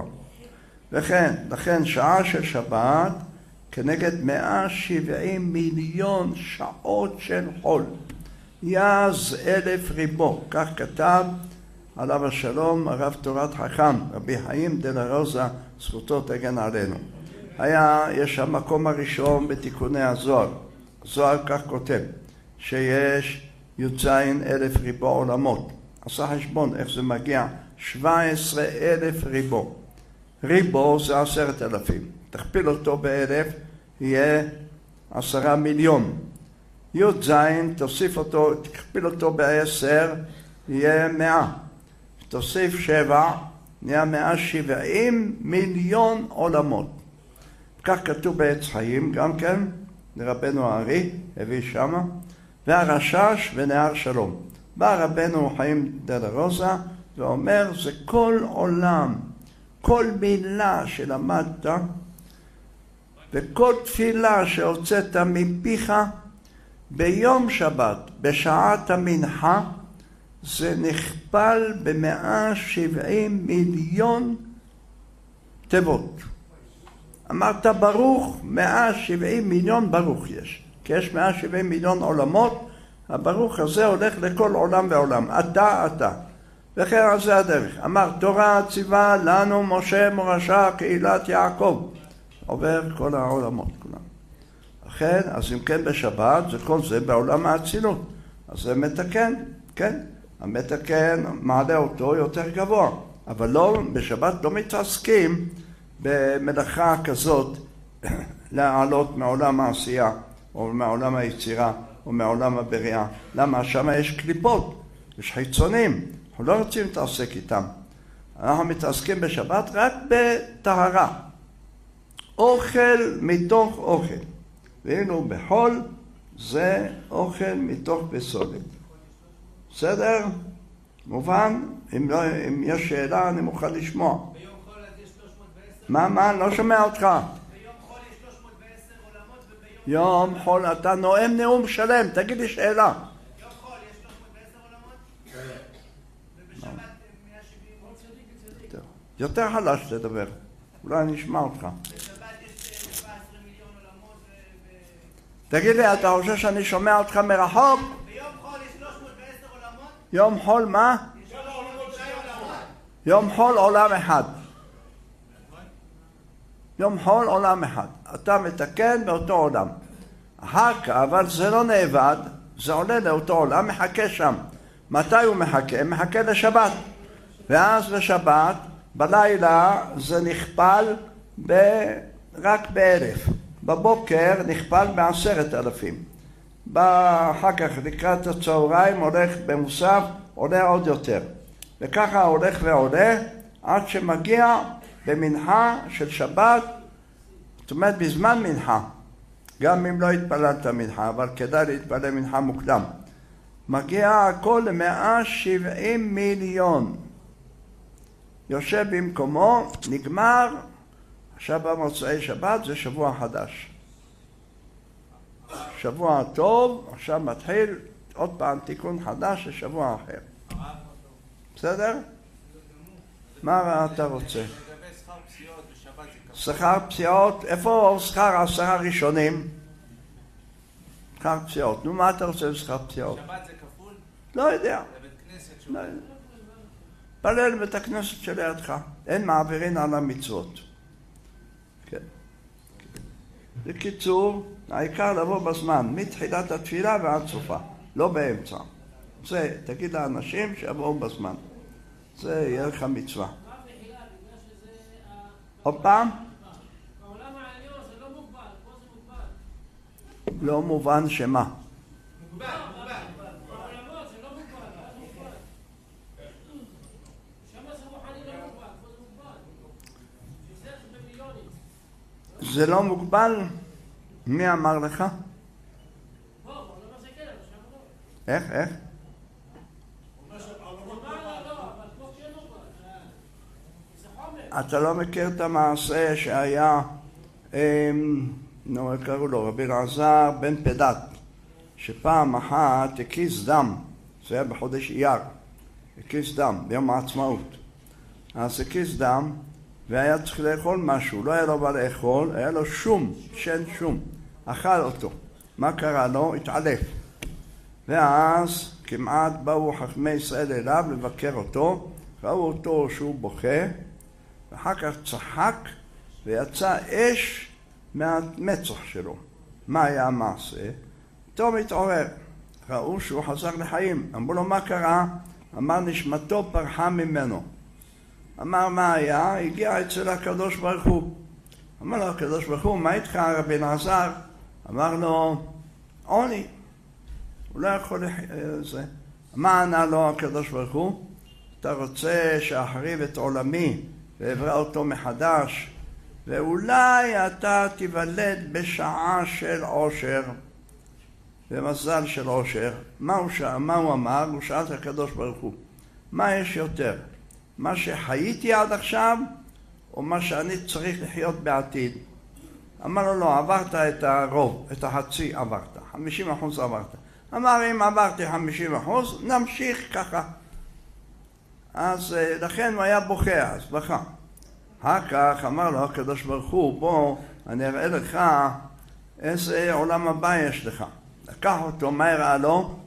לכן שעה של שבת כנגד 170 מיליון שעות של חול. יז 1000 ריבו. כך כתב עליו השלום הרב תורת חכם, רבי חיים דלה רוזה, זכותו תגן עלינו. יש המקום הראשון בתיקוני הזוהר. הזוהר כך כותב, שיש י"ז 1000 ריבו עולמות. עשה חשבון איך זה מגיע, 17,000 ריבו. ריבו זה 10,000. תכפיל אותו ב-1000, יהיה 10 מיליון. י"ז, תוסיף אותו, תכפיל אותו ב-10, יהיה 100. תוסיף 7, נהיה 170 מיליון עולמות. כך כתוב בעץ חיים, גם כן, לרבנו הארי, הביא שמה, והרשש ונהר שלום. בא רבנו חיים דלה רוזה ואומר, זה כל עולם, כל מילה שלמדת, וכל תפילה שהוצאת מפיך, ביום שבת, בשעת המנחה, זה נכפל ב170 מיליון תיבות. אמרת ברוך, 170 מיליון ברוך יש. כי יש 170 מיליון עולמות, הברוך הזה הולך לכל עולם ועולם. אתה. וכן על זה הדרך. אמר תורה ציווה לנו משה מורשה קהילת יעקב. עובר כל העולמות כולם. לכן, אז אם כן בשבת, זה כל זה בעולם האצילות. אז זה מתקן, כן. המתקן מעלה אותו יותר גבוה. אבל לא, בשבת לא מתעסקים במלאכה כזאת לעלות מעולם העשייה, או מעולם היצירה, או מעולם הבריאה. למה? שם יש קליפות, יש חיצונים. אנחנו לא רוצים להתעסק איתם. אנחנו מתעסקים בשבת רק בטהרה. אוכל מתוך אוכל. ואילו בחול זה אוכל מתוך פסולת. בסדר? מובן? אם יש שאלה אני מוכן לשמוע. ביום חול אז יש 310. מה? לא שומע אותך. ביום חול יש 310 עולמות וביום... יום חול, אתה נואם נאום שלם, תגיד לי שאלה. יום חול יש 310 עולמות? ובשבת 170. יותר חלש תדבר, אולי אני אשמע אותך. בשבת יש 17 מיליון עולמות תגיד לי, אתה חושב שאני שומע אותך מרחוק? ביום חול יש 310 עולמות? יום חול מה? יש 310 עולמות. יום חול עולם אחד. יום חול עולם אחד. אתה מתקן באותו עולם. אחר כך, אבל זה לא נאבד, זה עולה לאותו עולם, מחכה שם. מתי הוא מחכה? מחכה לשבת. ואז לשבת, בלילה זה נכפל רק ב1,000. בבוקר נכפל ב10,000. אחר כך לקראת הצהריים הולך במוסף, עולה עוד יותר. וככה הולך ועולה עד שמגיע במנחה של שבת, זאת אומרת בזמן מנחה. גם אם לא התפללת מנחה, אבל כדאי להתפלל מנחה מוקדם. מגיע הכל ל170 מיליון. יושב במקומו, נגמר, עכשיו במוצאי שבת זה שבוע חדש. שבוע טוב, עכשיו מתחיל עוד פעם תיקון חדש לשבוע אחר. בסדר? מה אתה רוצה? לגבי שכר פציעות בשבת זה כפול. שכר פציעות, איפה שכר 10 הראשונים? שכר פציעות, נו מה אתה רוצה בשכר פציעות? שבת זה כפול? לא יודע. לבית כנסת שהוא... פלל בית הכנסת שלידך, אין מעבירין על המצוות. כן. בקיצור, העיקר לבוא בזמן, מתחילת התפילה ועד סופה, לא באמצע. זה, תגיד לאנשים שיבואו בזמן. זה יהיה לך מצווה. עוד פעם? בעולם העליון זה לא מוגבל, פה זה מוגבל. לא מובן שמה. מוגבל. בעולמות זה לא מוגבל, פה זה מוגבל. שמה זה רוחני לא מוגבל, פה זה מוגבל. שזה במיליונים. זה לא מוגבל? מי אמר לך? פה, בעולמות זה כן, אבל שם לא. איך? אתה לא מכיר את המעשה שהיה, איך קראו לו, רבי אלעזר בן פדת, שפעם אחת הקיס דם, זה היה בחודש אייר, הקיס דם, ביום העצמאות. אז הקיס דם, והיה צריך לאכול משהו, לא היה לו מה לאכול, היה לו שום, שן שום, אכל אותו. מה קרה לו? התעלף. ואז כמעט באו חכמי ישראל אליו לבקר אותו, ראו אותו שהוא בוכה, ואחר כך צחק ויצא אש מהמצח שלו. מה היה המעשה? פתאום התעורר, ראו שהוא חזר לחיים. אמרו לו מה קרה? אמר נשמתו פרחה ממנו. אמר מה היה? הגיע אצל הקדוש ברוך הוא. אמר לו הקדוש ברוך הוא, מה איתך רבי אלעזר? אמר לו עוני, הוא לא יכול זה. מה ענה לו הקדוש ברוך הוא? אתה רוצה שאחריב את עולמי ואברא אותו מחדש, ואולי אתה תיוולד בשעה של עושר ומזל של עושר. מה הוא אמר? הוא שאל את הקדוש ברוך הוא, מה יש יותר? מה שחייתי עד עכשיו או מה שאני צריך לחיות בעתיד? אמר לו לא, עברת את הרוב, את החצי עברת, 50% עברת. אמר אם עברתי 50% נמשיך ככה. אז לכן הוא היה בוכה, אז בכה. אחר כך אמר לו הקדוש ברוך הוא, בוא אני אראה לך איזה עולם הבא יש לך. לקח אותו, מה הראה לו?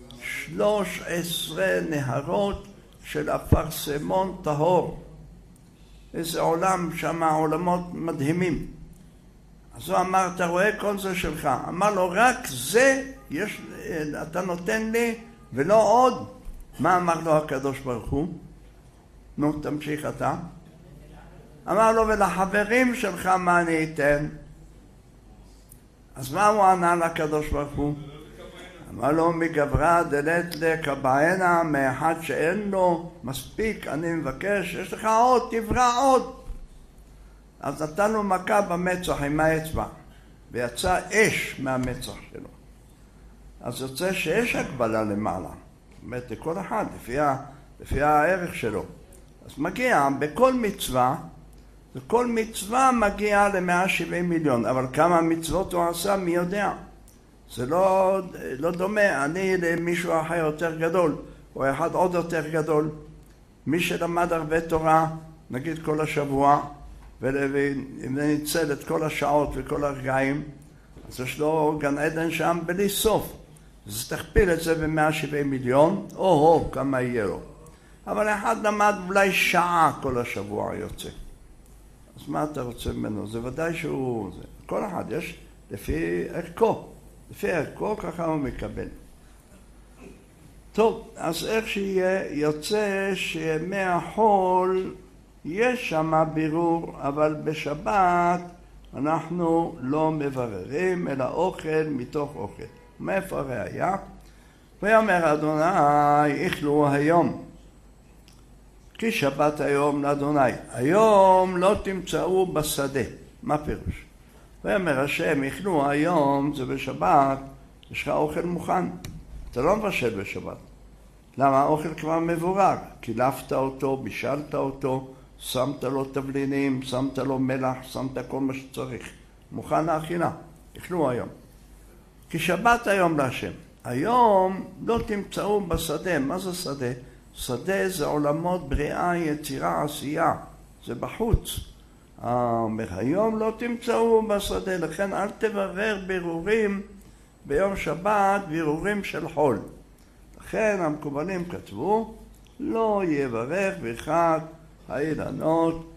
13 נהרות של אפרסמון טהור. איזה עולם שם, עולמות מדהימים. אז הוא אמר, אתה רואה כל זה שלך. אמר לו, רק זה אתה נותן לי ולא עוד. מה אמר לו הקדוש ברוך הוא? נו, תמשיך אתה. אמר לו, ולחברים שלך מה אני אתן? אז מה הוא ענה לקדוש ברוך הוא? אמר לו מגברא דלת לקבענה, מאחד שאין לו מספיק, אני מבקש, יש לך עוד, תברא עוד. אז נתנו מכה במצח עם האצבע, ויצא אש מהמצח שלו. אז יוצא שיש הגבלה למעלה, זאת אומרת לכל אחד, לפי הערך שלו. אז מגיע בכל מצווה, וכל מצווה מגיעה ל170 מיליון, אבל כמה מצוות הוא עשה, מי יודע? זה לא דומה, אני למישהו אחר יותר גדול, או אחד עוד יותר גדול. מי שלמד הרבה תורה, נגיד כל השבוע, וניצל את כל השעות וכל הרגעים, אז יש לו גן עדן שם בלי סוף. אז תכפיל את זה ב170 מיליון, או כמה יהיה לו. אבל אחד למד אולי שעה כל השבוע יוצא. אז מה אתה רוצה ממנו? זה ודאי שהוא... כל אחד יש לפי ערכו. לפי ערכו ככה הוא מקבל. טוב, אז איך שיהיה, יוצא שימי החול יש שם בירור, אבל בשבת אנחנו לא מבררים, אלא אוכל מתוך אוכל. מאיפה הראיה? ויאמר אדוני, אכלו היום, כי שבת היום לאדוני. היום לא תמצאו בשדה. מה פירוש? ויאמר השם, אכלו היום, זה בשבת, יש לך אוכל מוכן. אתה לא מבשל בשבת. למה? האוכל כבר מבורר. קילפת אותו, בישלת אותו, שמת לו תבלינים, שמת לו מלח, שמת כל מה שצריך. מוכן לאכילה. אכלו היום. כי שבת היום להשם. היום לא תמצאו בשדה. מה זה שדה? שדה זה עולמות בריאה, יצירה, עשייה. זה בחוץ. היום לא תמצאו בשדה, לכן אל תברר בירורים ביום שבת, בירורים של חול. לכן המקובלים כתבו, לא יברך ברכת האילנות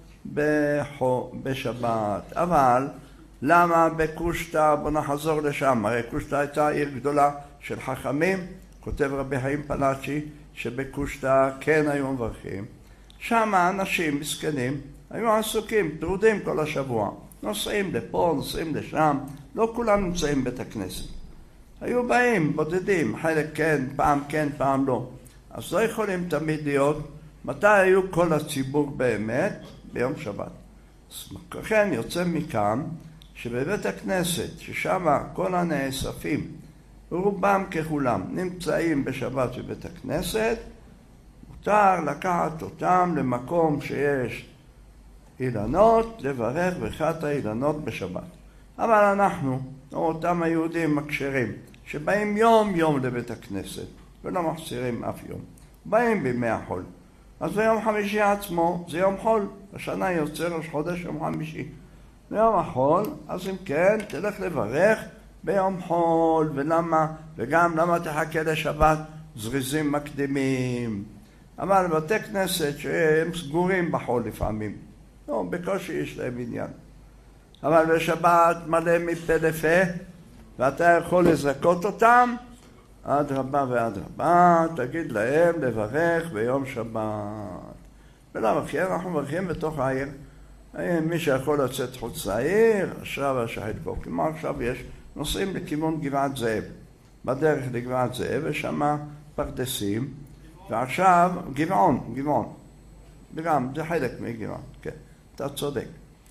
בשבת. אבל למה בקושטא? בוא נחזור לשם. הרי קושטא הייתה עיר גדולה של חכמים, כותב רבי חיים פלאצ'י, שבקושטא כן היו מברכים. שם האנשים מסכנים היו עסוקים, טרודים כל השבוע. נוסעים לפה, נוסעים לשם, לא כולם נמצאים בית הכנסת. היו באים, בודדים, חלק כן, פעם לא. אז לא יכולים תמיד להיות. מתי היו כל הציבור באמת? ביום שבת. לכן יוצא מכאן שבבית הכנסת, ששם כל הנאספים, רובם ככולם, נמצאים בשבת בבית הכנסת, מותר לקחת אותם למקום שיש אילנות, לברך ברכת האילנות בשבת. אבל אנחנו, אותם היהודים מקשרים, שבאים יום יום לבית הכנסת, ולא מחסירים אף יום. באים בימי החול. אז ביום חמישי עצמו, זה יום חול. השנה יוצא ראש חודש יום חמישי. ביום החול, אז אם כן, תלך לברך ביום חול. ולמה? וגם למה תחכה לשבת? זריזים מקדימים. אבל בתי כנסת שהם סגורים בחול לפעמים. לא, בקושי יש להם עניין. אבל בשבת מלא מפה לפה, ואתה יכול לזכות אותם, אדרבה ואדרבה, תגיד להם לברך ביום שבת. ולמה? כי אנחנו מברכים בתוך העיר. מי שיכול לצאת חוץ לעיר, אשריו והשחית בו. כלומר עכשיו יש נוסעים לכיוון גבעת זאב. בדרך לגבעת זאב, ושם פרדסים, ועכשיו גבעון. וגם זה חלק מגבעון, כן, אתה צודק.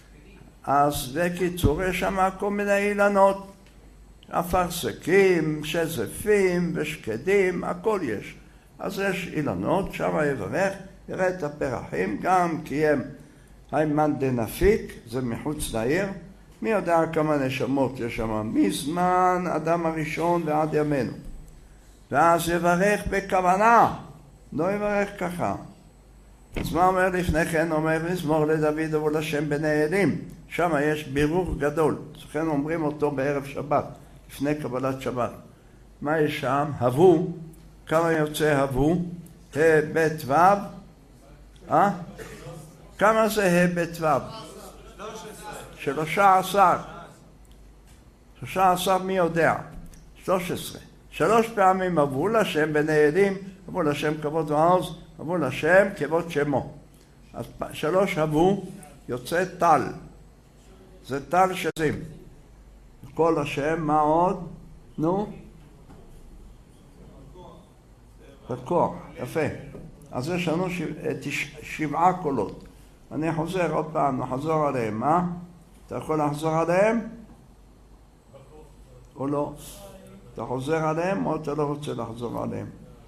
אז בקיצור יש שם כל מיני אילנות, אפרסקים, שזפים ושקדים, הכל יש. אז יש אילנות, שם יברך, יראה את הפרחים, גם קיים היימן דנפיק, זה מחוץ לעיר. מי יודע כמה נשמות יש שם, מזמן אדם הראשון ועד ימינו. ואז יברך בכוונה, לא יברך ככה. אז מה אומר לפני כן? אומר מזמור לדוד ובו לשם בני אלים. שם יש בירור גדול. לכן אומרים אותו בערב שבת, לפני קבלת שבת. מה יש שם? הבו. כמה יוצא הבו? ה' בית ו'? כמה זה ה' בית ו'? 13. 13 מי יודע? 13. 3 פעמים הבו לשם בני אלים, הבו לשם כבוד ועוז, הבו לשם כבוד שמו. אז 3 הבו יוצא טל. זה טל שזים. כל השם, מה עוד? נו? בכוח, יפה. אז יש לנו 7 קולות. אני חוזר עוד פעם, נחזור עליהם, מה? אתה יכול לחזור עליהם? או לא? אתה חוזר עליהם או אתה לא רוצה לחזור עליהם?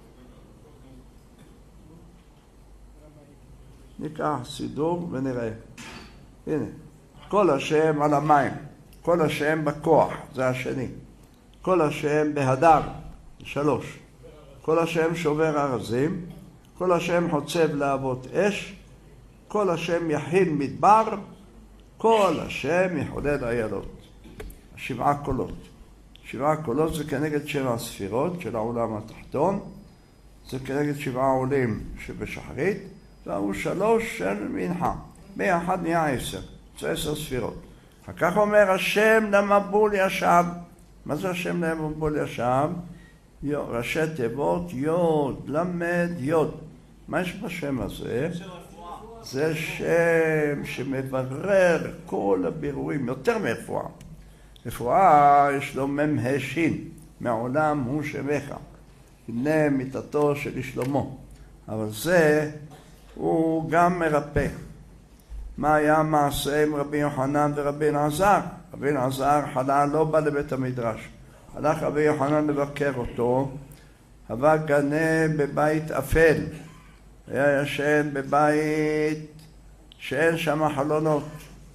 ניקח סידור ונראה. הנה, כל השם על המים, כל השם בכוח, זה השני. כל השם בהדר, 3. כל השם שובר ארזים, כל השם חוצב להבות אש, כל השם יכין מדבר, כל השם יחולל איילות. 7 קולות. 7 קולות זה כנגד 7 ספירות של העולם התחתון, זה כנגד 7 עולים שבשחרית, והוא 3 של מנחה. ביחד נהיה 10, זה 10 ספירות. אחר כך אומר השם למבול ישב. מה זה השם למבול ישב? ראשי תיבות יוד, למד, יוד. מה יש בשם הזה? זה שם שמברר כל הבירורים, יותר מרפואה. רפואה יש לו ממהשין, מעולם הוא שמך. הנה מיתתו של שלמה. אבל זה הוא גם מרפא. מה היה מעשה עם רבי יוחנן ורבי אלעזר? רבי אלעזר חלה לא בא לבית המדרש. הלך רבי יוחנן לבקר אותו, הווה גנה בבית אפל. היה ישן בבית שאין שם חלונות.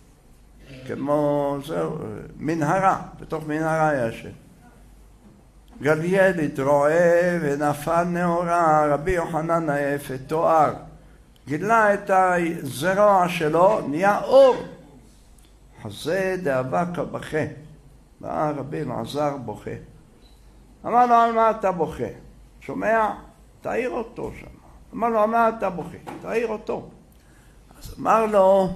כמו זהו, מנהרה, בתוך מנהרה ישן. גליאל התרועה ונפל נאורה, רבי יוחנן עייף תואר. גילה את הזרוע שלו, נהיה אור. חזה דאבקה בכה. בא רבי אלעזר בוכה. אמר לו, על מה אתה בוכה? שומע? תעיר אותו שם. אמר לו, על מה אתה בוכה? תעיר אותו. אז אמר לו,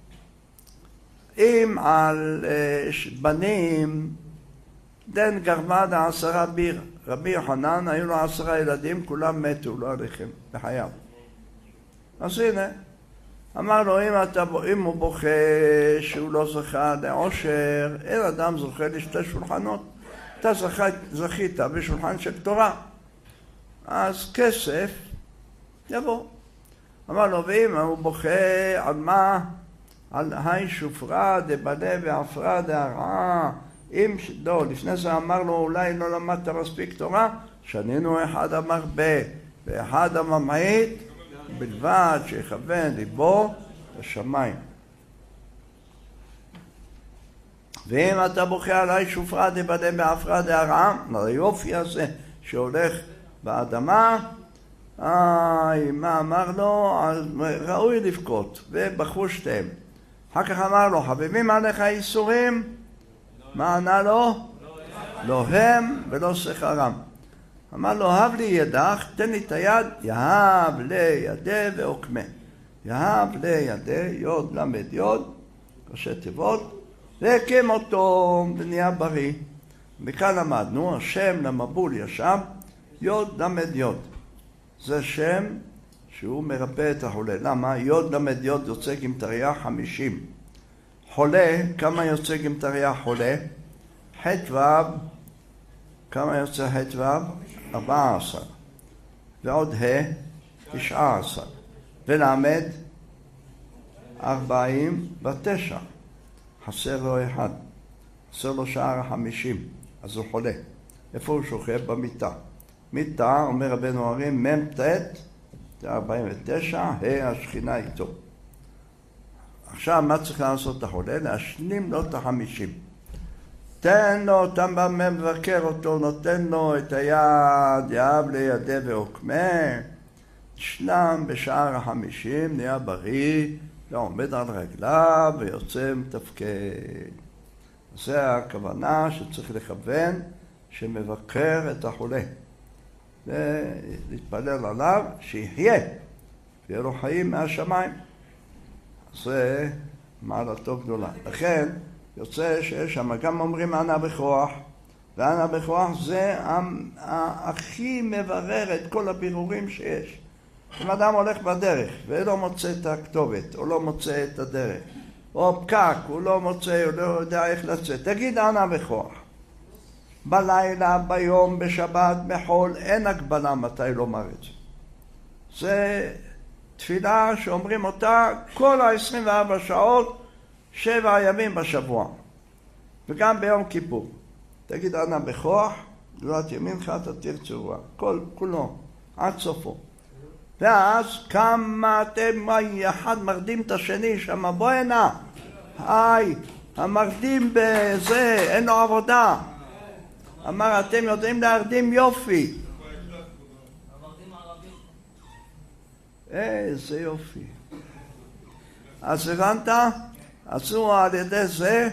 אם על בנים, דן גרמה ל10 ביר. רבי יוחנן, היו לו 10 ילדים, כולם מתו, לא עליכם, בחייו. אז הנה, אמר לו, אם הוא בוכה שהוא לא זכה לעושר, אין אדם זוכה לשתי שולחנות. אתה זכית בשולחן של תורה, אז כסף יבוא. אמר לו, ואם הוא בוכה על מה? על היי שופרה דבנה ועפרה דהרעה. אם לא, לפני זה אמר לו, אולי לא למדת מספיק תורה, שנינו אחד המרבה ואחד הממעיט, בלבד שיכוון ליבו לשמיים. ואם אתה בוכה עליי שופרה דבנה ועפרה דהרעה, ליופי הזה שהולך באדמה, מה אמר לו? ראוי לבכות, ובכו שתיהם. אחר כך אמר לו, חביבים עליך איסורים? מה ענה לו? לא הם ולא שכרם. אמר לו, הב לי ידך, תן לי את היד, יהב לידי ועוקמה. יהב לידי, יוד למד יוד, ראשי תיבות, והקים אותו ונהיה בריא. מכאן למדנו, השם למבול ישב, יוד למד יוד. זה שם שהוא מרפא את החולה. למה? יוד למד יוד יוצא גמטריה 50. חולה, כמה יוצא גמטריה חולה? ח' ו', כמה יוצא ח' ו'? 14. ועוד ה' 19. ולמד 49. חסר לו 1. חסר לו שאר 50. אז הוא חולה. איפה הוא שוכב? במיטה. מיטה, אומר רבנו הרים, מ' ט', זה 49, השכינה איתו. עכשיו, מה צריך לעשות את החולה? להשלים לו את 50. תן לו, אתה מבקר אותו, נותן לו את היד, יהב לידי ועוקמה, שלם בשער 50, נהיה בריא, ועומד על רגליו ויוצא מתפקד. זה הכוונה שצריך לכוון, שמבקר את החולה. ולהתפלל עליו שיחיה, ויהיה לו חיים מהשמיים. זה מעלתו גדולה. לכן יוצא שיש שם, גם אומרים ענה בכוח, וענה בכוח זה הכי מברר את כל הבירורים שיש. אם אדם הולך בדרך ולא מוצא את הכתובת, או לא מוצא את הדרך, או פקק, הוא לא מוצא, הוא לא יודע איך לצאת, תגיד ענה בכוח. בלילה, ביום, בשבת, בחול, אין הגבלה מתי לומר את זה. זה תפילה שאומרים אותה כל ה-24 שעות, 7 ימים בשבוע. וגם ביום כיפור. תגיד אנא בכוח, גדולת ימינך תתיר צרורה. כולו, עד סופו. ואז כמה אתם אחד מרדים את השני שם, בוא הנה. היי, המרדים בזה, אין לו עבודה. אמר, אתם יודעים להרדים יופי. איזה יופי. אז הבנת? עשו על ידי זה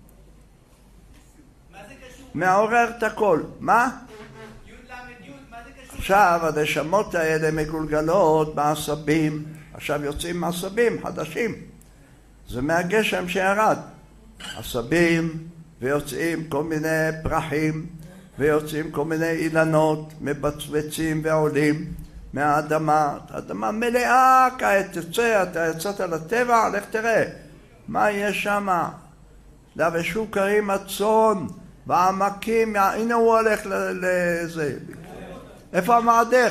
מעורר את הכל. מה? עכשיו הנשמות האלה מגולגלות בעשבים. עכשיו יוצאים עשבים חדשים. זה מהגשם שירד. עשבים ויוצאים כל מיני פרחים ויוצאים כל מיני אילנות מבצבצים ועולים מהאדמה. האדמה מלאה כעת. תצא, אתה יצאת לטבע, לך תראה מה יש שם. לבשו קרים הצאן והעמקים. הנה הוא הולך לזה. איפה המעדר?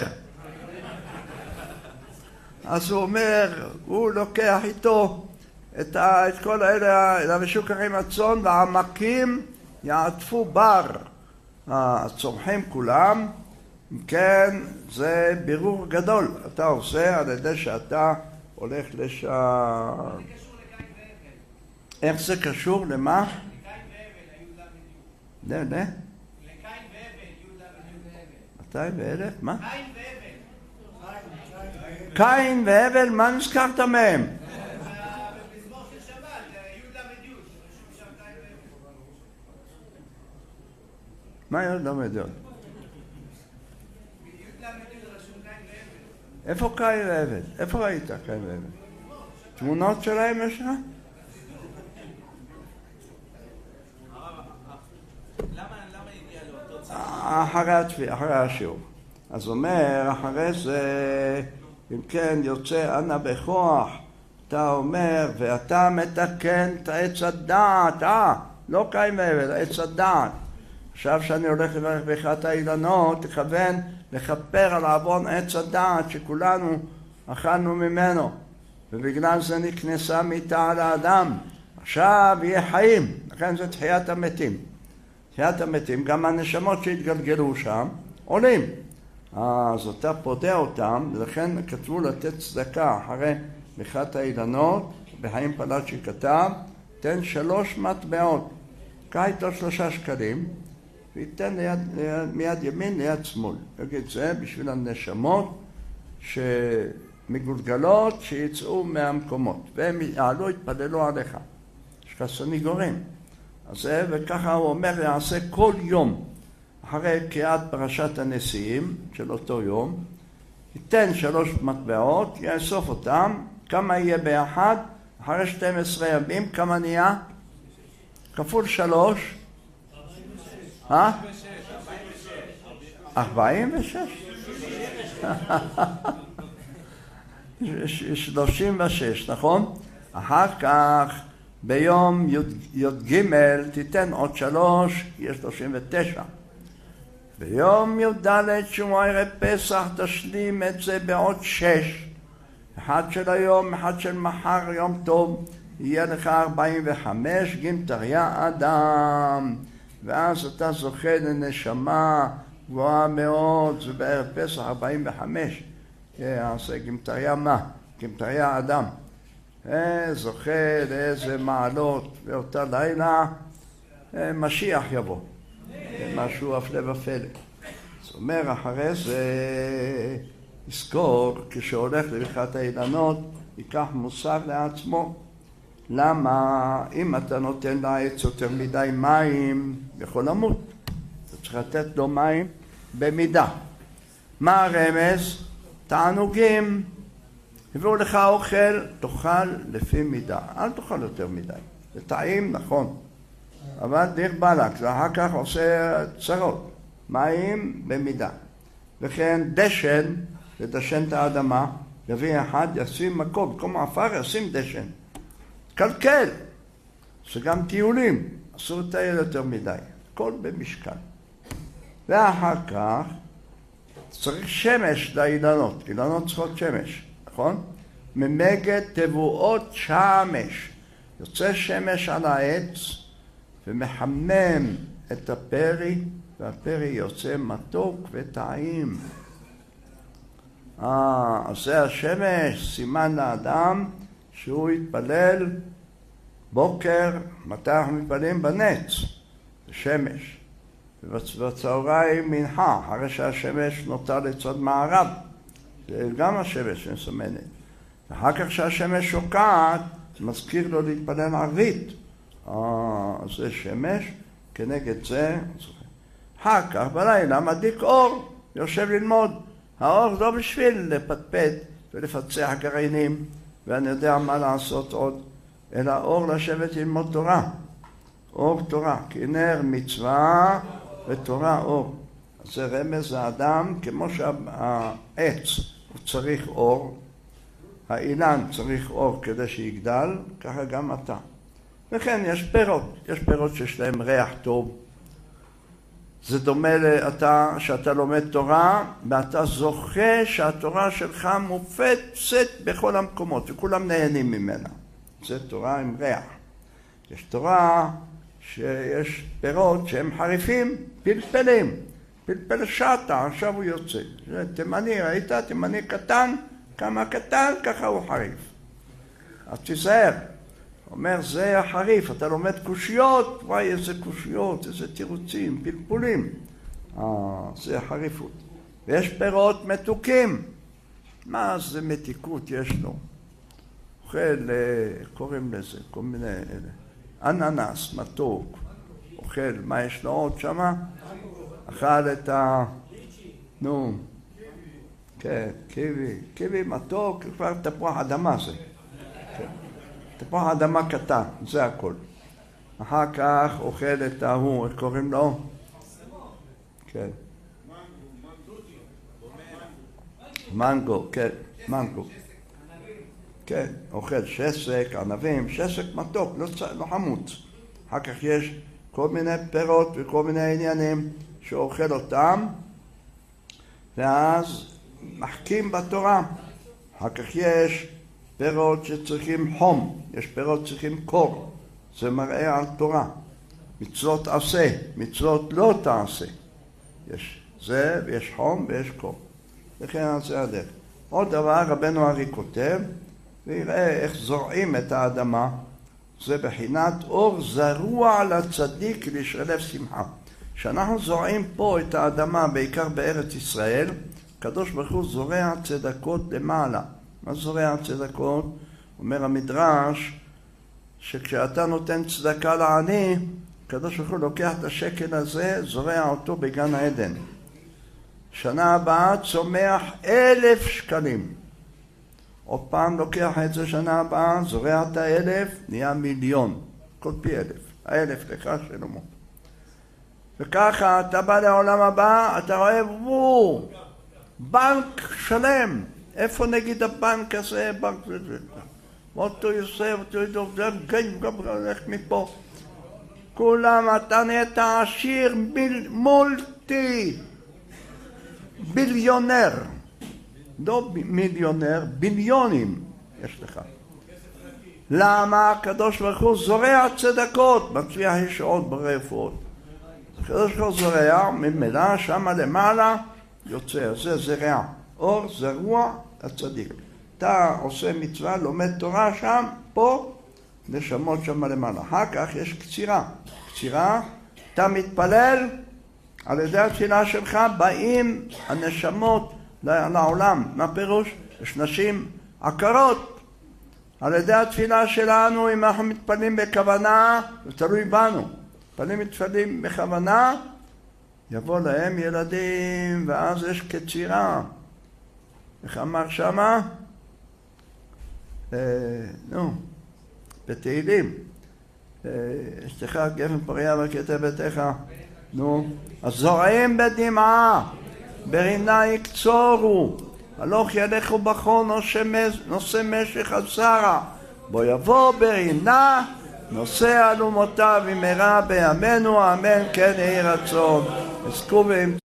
אז הוא אומר, הוא לוקח איתו את כל האלה, לבשו קרים הצאן והעמקים יעטפו בר. הצומחים כולם. כן, זה בירור גדול. אתה עושה על ידי שאתה הולך לשם. איך זה קשור למה? לקין והבל, היו לקין והבל, יהודה מתי ואלף? מה? קין והבל. קין והבל, מה נזכרת מהם? במזמור של שבת, יהודה מדיוש, רשום שם קין והבל. מה יהודה מדיוש? יהודה מדיוש רשום קין והבל. איפה קין והבל? איפה ראית קין והבל? תמונות שלהם יש לך? למה הגיע לאותו צד? אחרי השיעור. אז אומר, אחרי זה, אם כן, יוצא אנא בכוח, אתה אומר, ואתה מתקן את עץ הדעת, לא קין והבל, עץ הדעת. עכשיו שאני הולך לברך באחד האילנות, תכוון לכפר על עוון עץ הדעת שכולנו אכלנו ממנו, ובגלל זה נכנסה מיתה על האדם. עכשיו יהיה חיים, לכן זה תחיית המתים. תחיית המתים, גם הנשמות שהתגלגלו שם עולים. אז אתה פודה אותם, ולכן כתבו לתת צדקה אחרי באחד האילנות, בחיים פלאצ'י כתב, תן 3 מטבעות, קח איתו 3 שקלים, וייתן מיד ימין ליד שמאל. תגיד, זה בשביל הנשמות שמגולגלות שיצאו מהמקומות, והם יעלו, יתפללו עליך. יש לך סניגורים. אז זה, וככה הוא אומר, יעשה כל יום, אחרי קריאת פרשת הנשיאים של אותו יום, ייתן 3 מטבעות, יאסוף אותם, כמה יהיה ביחד, אחרי 12 ימים, כמה נהיה? כפול 3. 46. 36, נכון? אחר כך ביום י"ג תיתן עוד 3, יהיה 39. ביום י"ד שהוא ערב פסח תשלים את זה בעוד 6. אחד של היום, אחד של מחר, יום טוב, יהיה לך 45, גימטריה אדם. ואז אתה זוכה לנשמה גבוהה מאוד, זה בערב פסח 45. יעשה גימטריה מה? גימטריה אדם. זוכה לאיזה מעלות, ואותה לילה משיח יבוא. משהו הפלא ופלא. זאת אומרת, אחרי זה יזכור, כשהולך לברכת האילנות, ייקח מוסר לעצמו. למה? אם אתה נותן לעץ יותר מדי מים, יכול למות. אתה צריך לתת לו מים במידה. מה הרמז? תענוגים. הביאו לך אוכל, תאכל לפי מידה. אל תאכל יותר מדי. זה טעים, נכון. אבל דיר בלק, זה אחר כך עושה צרות. מים במידה. וכן דשן, לדשן את האדמה, יביא אחד, ישים מקום, במקום עפר ישים דשן. קלקל. זה גם טיולים, אסור לטייל יותר מדי. הכל במשקל. ואחר כך צריך שמש לאילנות, אילנות צריכות שמש, נכון? ממגד תבואות שמש, יוצא שמש על העץ ומחמם את הפרי, והפרי יוצא מתוק וטעים. אז זה השמש, סימן לאדם שהוא יתפלל בוקר, מתי אנחנו מתפללים? בנץ, בשמש. ובצהריים מנחה, אחרי שהשמש נוטה לצד מערב, זה גם השמש מסמנת. ואחר כך שהשמש שוקעת, זה מזכיר לו להתפלל ערבית. אז זה שמש, כנגד זה. אחר כך בלילה מדליק אור, יושב ללמוד. האור לא בשביל לפטפט ולפצח גרעינים, ואני יודע מה לעשות עוד, אלא אור לשבת ללמוד תורה. אור תורה, כי נר מצווה ותורה אור. אז זה רמז האדם, כמו שהעץ הוא צריך אור, האילן צריך אור כדי שיגדל, ככה גם אתה. וכן יש פירות, יש פירות שיש להם ריח טוב. זה דומה לאתה שאתה לומד תורה, ואתה זוכה שהתורה שלך מופצת בכל המקומות, וכולם נהנים ממנה. זה תורה עם ריח. יש תורה שיש פירות שהם חריפים, פלפלים. פלפל שטה, עכשיו הוא יוצא. זה תימני, ראית? תימני קטן, כמה קטן, ככה הוא חריף. אז תיזהר. אומר, זה החריף, אתה לומד קושיות, וואי, איזה קושיות, איזה תירוצים, פלפולים. זה החריפות. ויש פירות מתוקים. מה זה מתיקות יש לו? אוכל, קוראים לזה, כל מיני אלה. אננס, מתוק. אוכל, מה יש לו עוד שמה? אכל את ה... נו. כן, קיבי. קיבי מתוק, כבר תפוח אדמה זה. תפוח אדמה קטן, זה הכל. אחר כך אוכל את ההוא, איך קוראים לו? כן. מנגו, כן, מנגו. כן, אוכל שסק, ענבים, שסק מתוק, לא חמוץ. אחר כך יש כל מיני פירות וכל מיני עניינים שאוכל אותם, ואז מחכים בתורה. אחר כך יש פירות שצריכים חום, יש פירות שצריכים קור, זה מראה על תורה. מצוות עשה, מצוות לא תעשה. יש זה ויש חום ויש קור. וכן על זה הדרך. עוד דבר רבנו ארי כותב, ויראה איך זורעים את האדמה, זה בחינת אור זרוע לצדיק לשלב שמחה. כשאנחנו זורעים פה את האדמה, בעיקר בארץ ישראל, הקדוש ברוך הוא זורע צדקות למעלה. מה זורע צדקות? אומר המדרש, שכשאתה נותן צדקה לעני, הקדוש ברוך הוא לוקח את השקל הזה, זורע אותו בגן העדן. שנה הבאה צומח 1,000 שקלים. עוד פעם לוקח את זה שנה הבאה, זורע את 1,000, נהיה 1,000,000. כל פי 1,000. 1,000 לך שלמה. וככה אתה בא לעולם הבא, אתה רואה, וואו, בנק שלם. איפה נגיד הבנק הזה, בנק זה? אותו יוסף, אותו ידוב, גם הולך מפה. כולם, אתה נהיית עשיר, מולטי, ביליונר. לא מיליונר, ביליונים יש לך. למה? הקדוש ברוך הוא זורע צדקות, מצליח ישועות ברפואות. הקדוש ברוך הוא זורע, ממילא שמה למעלה יוצא, זה זרע. אור זרוע הצדיק. אתה עושה מצווה, לומד תורה שם, פה, נשמות שם למעלה. אחר כך יש קצירה. קצירה, אתה מתפלל, על ידי התפילה שלך באים הנשמות לעולם. מה פירוש? יש נשים עקרות. על ידי התפילה שלנו, אם אנחנו מתפללים בכוונה, זה תלוי בנו. מתפללים בכוונה, יבוא להם ילדים, ואז יש קצירה. איך אמר שמה? בתהילים. אשתך גפן פריה וכתב ביתך. אז זורעים בדמעה, ברינה יקצורו, הלוך ילכו בחור נושא משך הזרע, בו יבוא ברינה נושא אלומותיו במהרה בימינו, אמן כן יהי רצון. עסקו ועם